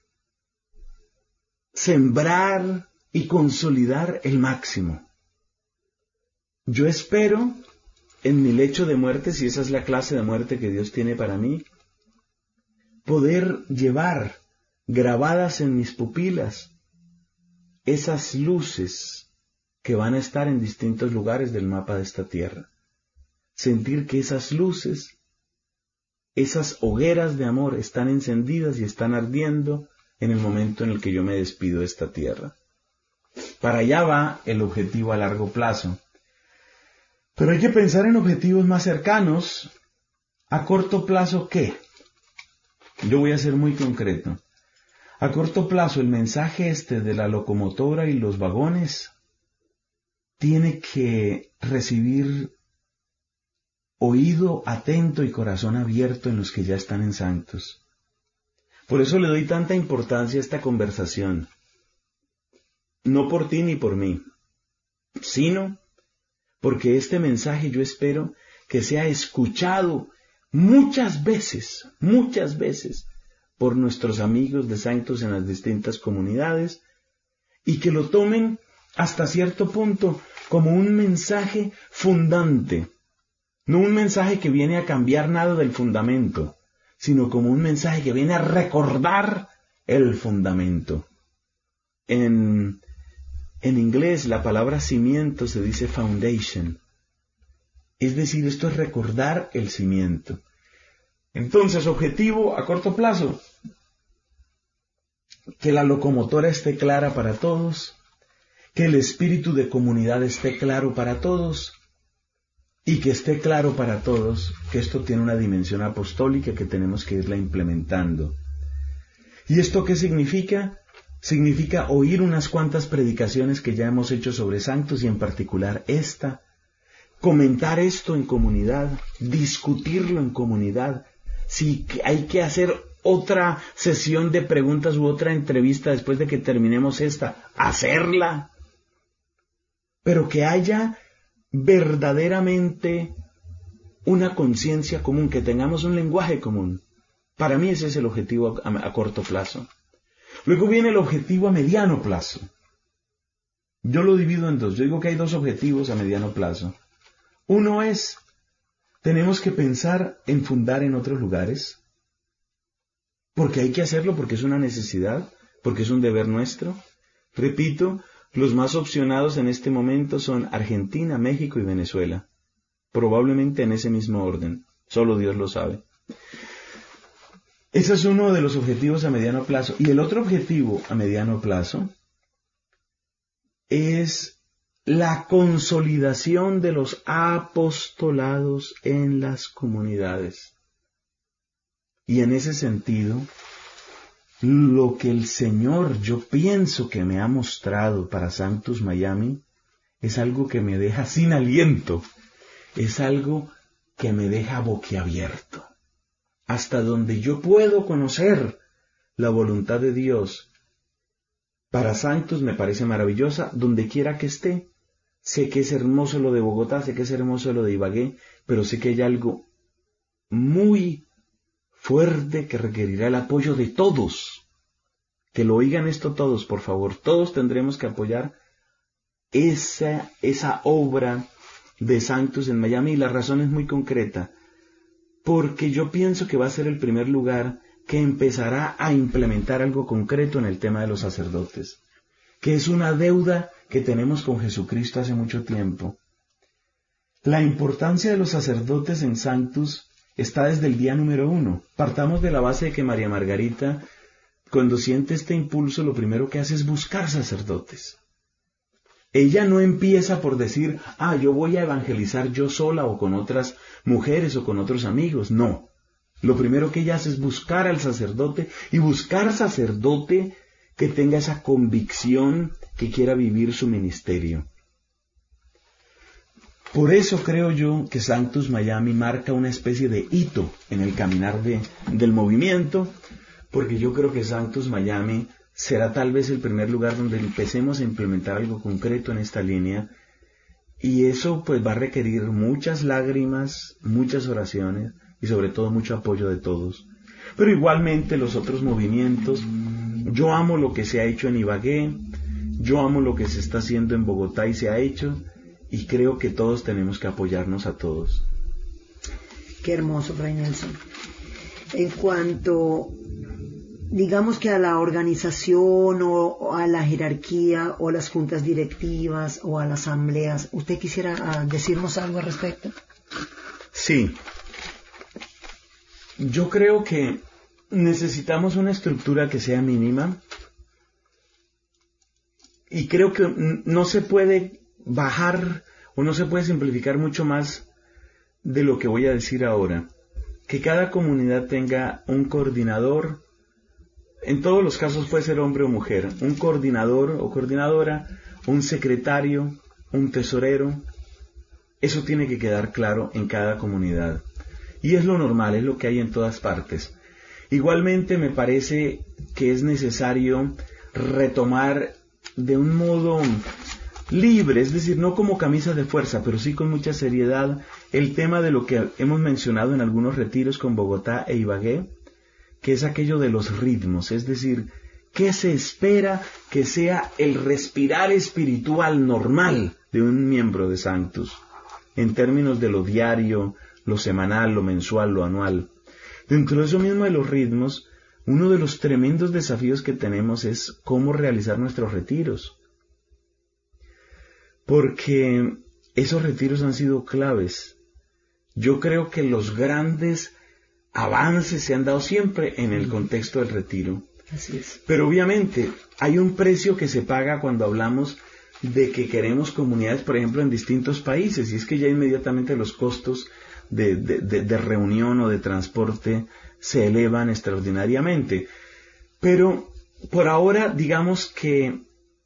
sembrar y consolidar el máximo. Yo espero, en mi lecho de muerte, si esa es la clase de muerte que Dios tiene para mí, poder llevar grabadas en mis pupilas esas luces que van a estar en distintos lugares del mapa de esta tierra. Sentir que esas luces, esas hogueras de amor están encendidas y están ardiendo en el momento en el que yo me despido de esta tierra. Para allá va el objetivo a largo plazo. Pero hay que pensar en objetivos más cercanos. ¿A corto plazo qué? Yo voy a ser muy concreto. A corto plazo, el mensaje de la locomotora y los vagones tiene que recibir oído atento y corazón abierto en los que ya están en Sanctus. Por eso le doy tanta importancia a esta conversación. No por ti ni por mí, sino porque este mensaje yo espero que sea escuchado muchas veces, por nuestros amigos de Sanctus en las distintas comunidades, y que lo tomen hasta cierto punto como un mensaje fundante, no un mensaje que viene a cambiar nada del fundamento, sino como un mensaje que viene a recordar el fundamento. En inglés la palabra cimiento se dice foundation, es decir, esto es recordar el cimiento. Entonces, objetivo a corto plazo, que la locomotora esté clara para todos, que el espíritu de comunidad esté claro para todos, y que esté claro para todos que esto tiene una dimensión apostólica que tenemos que irla implementando. ¿Y esto qué significa? Significa oír unas cuantas predicaciones que ya hemos hecho sobre Sanctus y en particular esta, comentar esto en comunidad, discutirlo en comunidad. Si hay que hacer otra sesión de preguntas u otra entrevista después de que terminemos esta, hacerla. Pero que haya verdaderamente una conciencia común, que tengamos un lenguaje común. Para mí ese es el objetivo a corto plazo. Luego viene el objetivo a mediano plazo. Yo lo divido en dos. Yo digo que hay dos objetivos a mediano plazo. Uno es, tenemos que pensar en fundar en otros lugares, porque hay que hacerlo, porque es una necesidad, porque es un deber nuestro. Repito, los más opcionados en este momento son Argentina, México y Venezuela. Probablemente en ese mismo orden. Solo Dios lo sabe. Ese es uno de los objetivos a mediano plazo. Y el otro objetivo a mediano plazo es la consolidación de los apostolados en las comunidades. Y en ese sentido, lo que el Señor, yo pienso que me ha mostrado para Sanctus Miami, es algo que me deja sin aliento, es algo que me deja boquiabierto. Hasta donde yo puedo conocer la voluntad de Dios para Sanctus me parece maravillosa, donde quiera que esté. Sé que es hermoso lo de Bogotá, sé que es hermoso lo de Ibagué, pero sé que hay algo muy fuerte que requerirá el apoyo de todos. Que lo oigan esto todos, por favor. Todos tendremos que apoyar esa obra de Sanctus en Miami, y la razón es muy concreta. Porque yo pienso que va a ser el primer lugar que empezará a implementar algo concreto en el tema de los sacerdotes, que es una deuda que tenemos con Jesucristo hace mucho tiempo. La importancia de los sacerdotes en Sanctus está desde el día número 1. Partamos de la base de que María Margarita, cuando siente este impulso, lo primero que hace es buscar sacerdotes. Ella no empieza por decir, yo voy a evangelizar yo sola o con otras mujeres o con otros amigos. No. Lo primero que ella hace es buscar al sacerdote, y buscar sacerdote que tenga esa convicción, que quiera vivir su ministerio. Por eso creo yo que Sanctus Miami marca una especie de hito en el caminar del movimiento, porque yo creo que Sanctus Miami será tal vez el primer lugar donde empecemos a implementar algo concreto en esta línea, Y eso pues va a requerir muchas lágrimas, muchas oraciones y sobre todo mucho apoyo de todos. Pero igualmente los otros movimientos, yo amo lo que se ha hecho en Ibagué, yo amo lo que se está haciendo en Bogotá y se ha hecho, y creo que todos tenemos que apoyarnos a todos. Qué hermoso, Fray Nelson. En cuanto, digamos que a la organización o a la jerarquía o a las juntas directivas o a las asambleas, ¿usted quisiera decirnos algo al respecto? Sí. Yo creo que necesitamos una estructura que sea mínima y creo que no se puede bajar o no se puede simplificar mucho más de lo que voy a decir ahora. Que cada comunidad tenga un coordinador, en todos los casos puede ser hombre o mujer, un coordinador o coordinadora, un secretario, un tesorero. Eso tiene que quedar claro en cada comunidad. Y es lo normal, es lo que hay en todas partes. Igualmente me parece que es necesario retomar de un modo libre, es decir, no como camisa de fuerza, pero sí con mucha seriedad, el tema de lo que hemos mencionado en algunos retiros con Bogotá e Ibagué, que es aquello de los ritmos, es decir, ¿qué se espera que sea el respirar espiritual normal de un miembro de Sanctus, en términos de lo diario, lo semanal, lo mensual, lo anual? Dentro de eso mismo de los ritmos, uno de los tremendos desafíos que tenemos es cómo realizar nuestros retiros. Porque esos retiros han sido claves. Yo creo que los grandes avances se han dado siempre en el contexto del retiro. Así es. Pero obviamente hay un precio que se paga cuando hablamos de que queremos comunidades, por ejemplo, en distintos países, y es que ya inmediatamente los costos de reunión o de transporte se elevan extraordinariamente. Pero por ahora, digamos que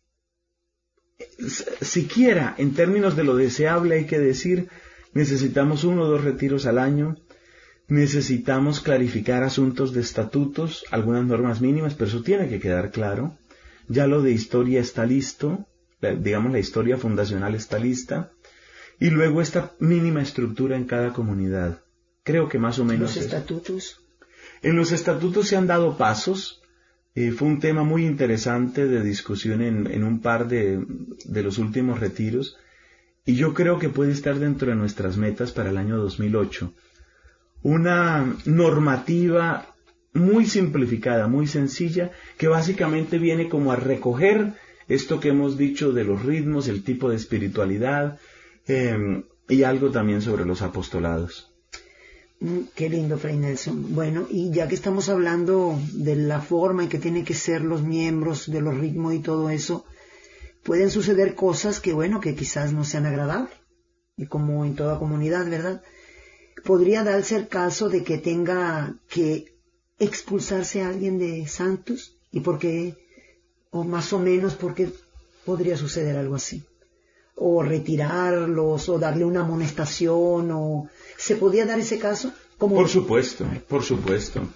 siquiera en términos de lo deseable hay que decir, necesitamos 1 o 2 retiros al año, necesitamos clarificar asuntos de estatutos, algunas normas mínimas, pero eso tiene que quedar claro. Ya lo de historia está listo, digamos la historia fundacional está lista, y luego esta mínima estructura en cada comunidad. Creo que más o menos... ¿Los estatutos? En los estatutos se han dado pasos. Fue un tema muy interesante de discusión en un par de los últimos retiros, y yo creo que puede estar dentro de nuestras metas para el año 2008. Una normativa muy simplificada, muy sencilla, que básicamente viene como a recoger esto que hemos dicho de los ritmos, el tipo de espiritualidad, y algo también sobre los apostolados. Qué lindo, Fray Nelson. Bueno, y ya que estamos hablando de la forma en que tienen que ser los miembros, de los ritmos y todo eso, pueden suceder cosas que, bueno, que quizás no sean agradables, y como en toda comunidad, ¿verdad? Podría darse el caso de que tenga que expulsarse a alguien de Sanctus, y por qué, o más o menos, por qué podría suceder algo así. O retirarlos, o darle una amonestación, o... ¿Se podía dar ese caso? Por supuesto, por supuesto.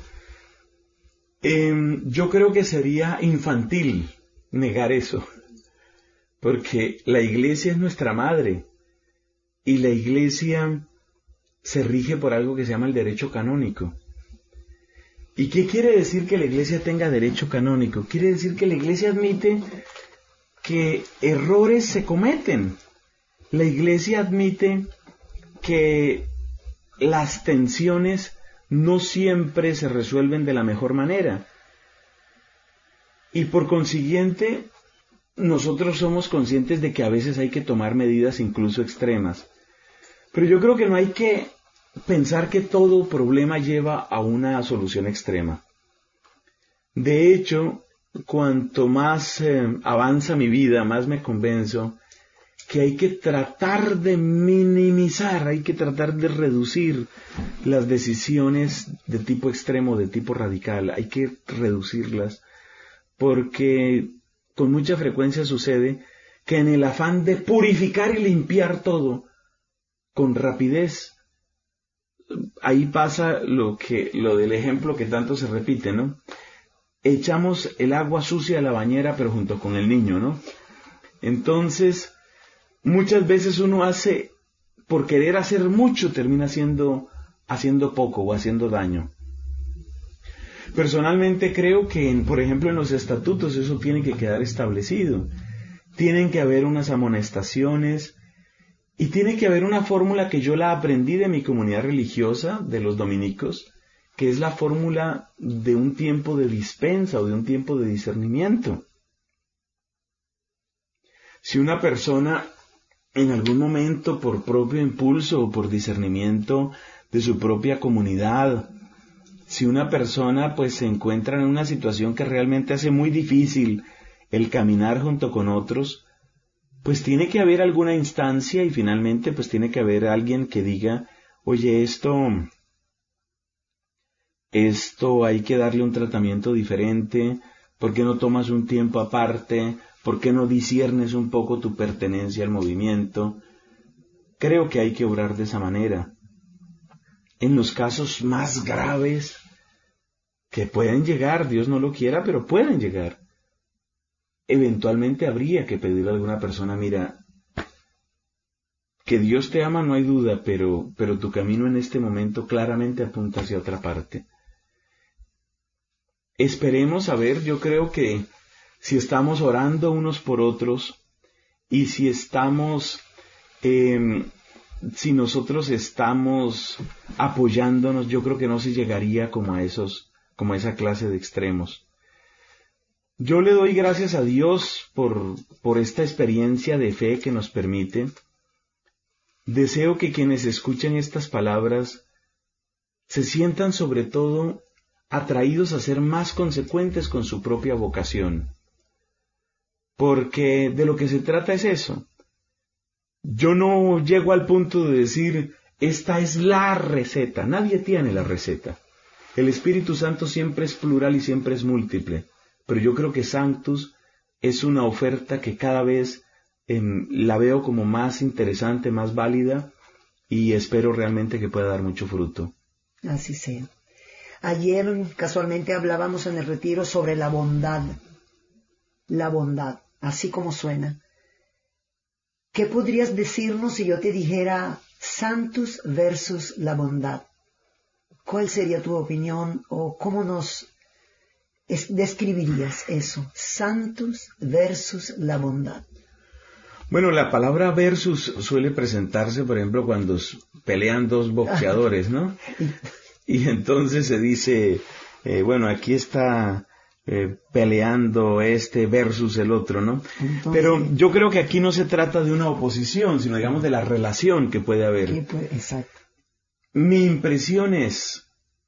Yo creo que sería infantil negar eso, porque la Iglesia es nuestra madre, y la Iglesia se rige por algo que se llama el derecho canónico. ¿Y qué quiere decir que la Iglesia tenga derecho canónico? Quiere decir que la Iglesia admite que errores se cometen. La Iglesia admite que las tensiones no siempre se resuelven de la mejor manera. Y por consiguiente, nosotros somos conscientes de que a veces hay que tomar medidas incluso extremas. Pero yo creo que no hay que pensar que todo problema lleva a una solución extrema. De hecho, cuanto más avanza mi vida, más me convenzo que hay que tratar de minimizar, hay que tratar de reducir las decisiones de tipo extremo, de tipo radical, hay que reducirlas, porque con mucha frecuencia sucede que en el afán de purificar y limpiar todo, con rapidez, ahí pasa lo del ejemplo que tanto se repite, ¿no? Echamos el agua sucia a la bañera, pero junto con el niño, ¿no? Entonces, muchas veces uno hace, por querer hacer mucho, termina haciendo poco o haciendo daño. Personalmente creo que, por ejemplo, en los estatutos eso tiene que quedar establecido. Tienen que haber unas amonestaciones y tiene que haber una fórmula que yo la aprendí de mi comunidad religiosa, de los dominicos, que es la fórmula de un tiempo de dispensa o de un tiempo de discernimiento. Si una persona en algún momento, por propio impulso o por discernimiento de su propia comunidad, si una persona pues se encuentra en una situación que realmente hace muy difícil el caminar junto con otros, pues tiene que haber alguna instancia y finalmente pues tiene que haber alguien que diga, oye, esto hay que darle un tratamiento diferente, ¿por qué no tomas un tiempo aparte? ¿Por qué no disciernes un poco tu pertenencia al movimiento? Creo que hay que obrar de esa manera. En los casos más graves, que pueden llegar, Dios no lo quiera, pero pueden llegar, eventualmente habría que pedirle a alguna persona, mira, que Dios te ama no hay duda, pero tu camino en este momento claramente apunta hacia otra parte. Esperemos a ver, yo creo que si estamos orando unos por otros y si nosotros estamos apoyándonos, yo creo que no se llegaría como a esa clase de extremos. Yo le doy gracias a Dios por esta experiencia de fe que nos permite. Deseo que quienes escuchen estas palabras se sientan sobre todo atraídos a ser más consecuentes con su propia vocación. Porque de lo que se trata es eso. Yo no llego al punto de decir, esta es la receta. Nadie tiene la receta. El Espíritu Santo siempre es plural y siempre es múltiple. Pero yo creo que Sanctus es una oferta que cada vez la veo como más interesante, más válida, y espero realmente que pueda dar mucho fruto. Así sea. Ayer casualmente hablábamos en el retiro sobre la bondad. La bondad, así como suena. ¿Qué podrías decirnos si yo te dijera Sanctus versus la bondad? ¿Cuál sería tu opinión o cómo nos describirías eso? Sanctus versus la bondad. Bueno, la palabra versus suele presentarse, por ejemplo, cuando pelean dos boxeadores, ¿no? Y entonces se dice, bueno, aquí está peleando este versus el otro, ¿no? Entonces, pero yo creo que aquí no se trata de una oposición, sino digamos de la relación que puede haber. Exacto. Mi impresión es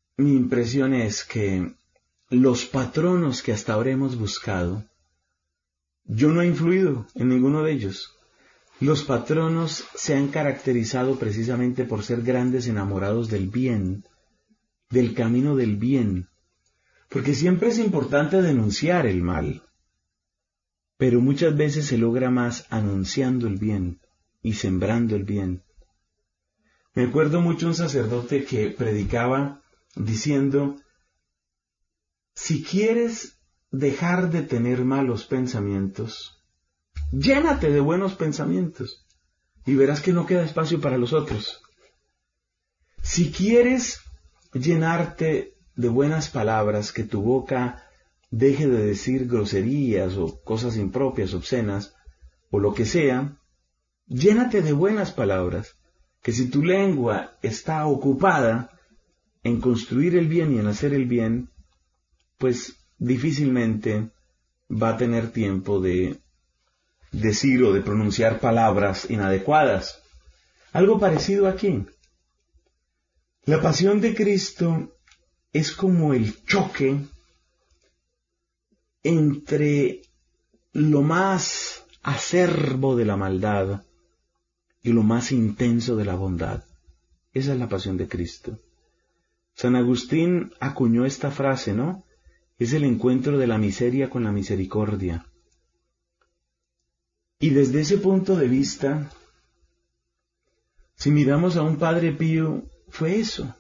que los patronos que hasta ahora hemos buscado, yo no he influido en ninguno de ellos. Los patronos se han caracterizado precisamente por ser grandes enamorados del bien, del camino del bien, porque siempre es importante denunciar el mal, pero muchas veces se logra más anunciando el bien y sembrando el bien. Me acuerdo mucho un sacerdote que predicaba diciendo, si quieres dejar de tener malos pensamientos, llénate de buenos pensamientos y verás que no queda espacio para los otros. Si quieres llenarte de buenas palabras, que tu boca deje de decir groserías o cosas impropias, obscenas, o lo que sea, llénate de buenas palabras, que si tu lengua está ocupada en construir el bien y en hacer el bien, pues difícilmente va a tener tiempo de decir o de pronunciar palabras inadecuadas. Algo parecido aquí. La pasión de Cristo es como el choque entre lo más acerbo de la maldad y lo más intenso de la bondad. Esa es la pasión de Cristo. San Agustín acuñó esta frase, ¿no? Es el encuentro de la miseria con la misericordia. Y desde ese punto de vista, si miramos a un Padre Pío, fue eso.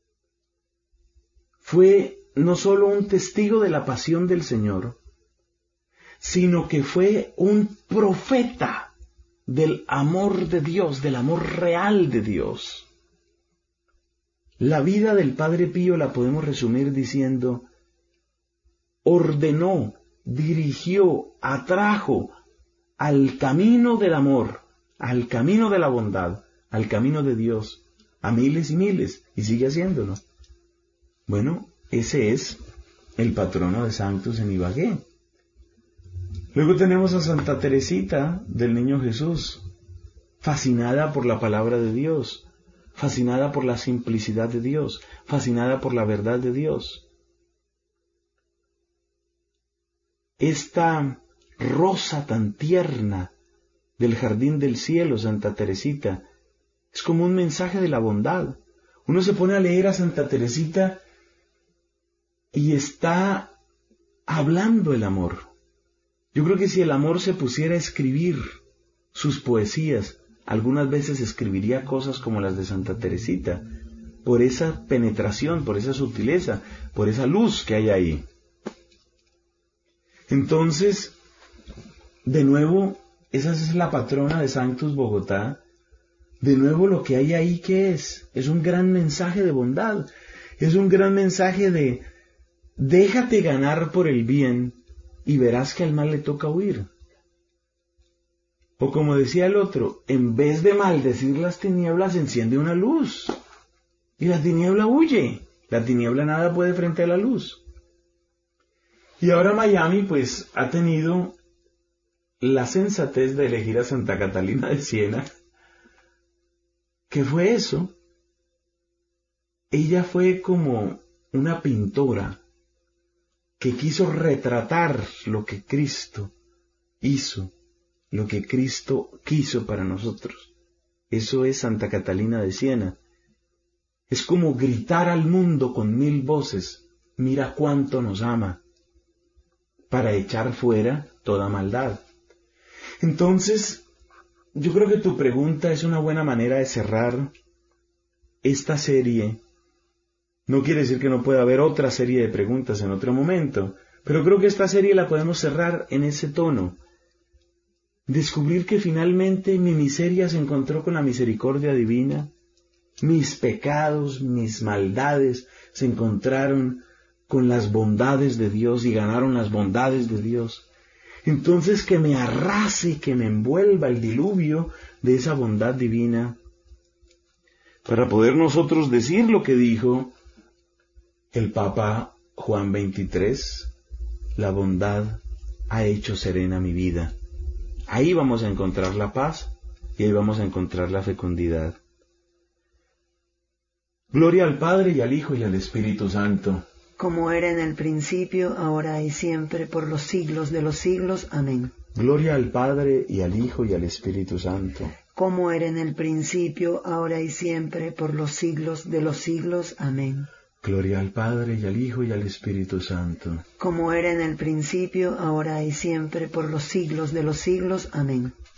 Fue no solo un testigo de la pasión del Señor, sino que fue un profeta del amor de Dios, del amor real de Dios. La vida del Padre Pío la podemos resumir diciendo: ordenó, dirigió, atrajo al camino del amor, al camino de la bondad, al camino de Dios, a miles y miles, y sigue haciéndolo. Bueno, ese es el patrono de Sanctus en Ibagué. Luego tenemos a Santa Teresita del Niño Jesús, fascinada por la palabra de Dios, fascinada por la simplicidad de Dios, fascinada por la verdad de Dios. Esta rosa tan tierna del jardín del cielo, Santa Teresita, es como un mensaje de la bondad. Uno se pone a leer a Santa Teresita y está hablando el amor. Yo creo que si el amor se pusiera a escribir sus poesías, algunas veces escribiría cosas como las de Santa Teresita, por esa penetración, por esa sutileza, por esa luz que hay ahí. Entonces, de nuevo, esa es la patrona de Sanctus Bogotá. De nuevo, lo que hay ahí, ¿qué es? Es un gran mensaje de bondad. Es un gran mensaje de: déjate ganar por el bien y verás que al mal le toca huir. O como decía el otro, en vez de maldecir las tinieblas, enciende una luz. Y la tiniebla huye. La tiniebla nada puede frente a la luz. Y ahora Miami, pues, ha tenido la sensatez de elegir a Santa Catalina de Siena. ¿Qué fue eso? Ella fue como una pintora que quiso retratar lo que Cristo hizo, lo que Cristo quiso para nosotros. Eso es Santa Catalina de Siena. Es como gritar al mundo con 1000 voces: mira cuánto nos ama, para echar fuera toda maldad. Entonces, yo creo que tu pregunta es una buena manera de cerrar esta serie. No quiere decir que no pueda haber otra serie de preguntas en otro momento, pero creo que esta serie la podemos cerrar en ese tono. Descubrir que finalmente mi miseria se encontró con la misericordia divina, mis pecados, mis maldades se encontraron con las bondades de Dios y ganaron las bondades de Dios. Entonces que me arrase, que me envuelva el diluvio de esa bondad divina, para poder nosotros decir lo que dijo el Papa Juan XXIII: la bondad ha hecho serena mi vida. Ahí vamos a encontrar la paz y ahí vamos a encontrar la fecundidad. Gloria al Padre y al Hijo y al Espíritu Santo. Como era en el principio, ahora y siempre, por los siglos de los siglos. Amén. Gloria al Padre y al Hijo y al Espíritu Santo. Como era en el principio, ahora y siempre, por los siglos de los siglos. Amén. Gloria al Padre y al Hijo y al Espíritu Santo. Como era en el principio, ahora y siempre, por los siglos de los siglos. Amén.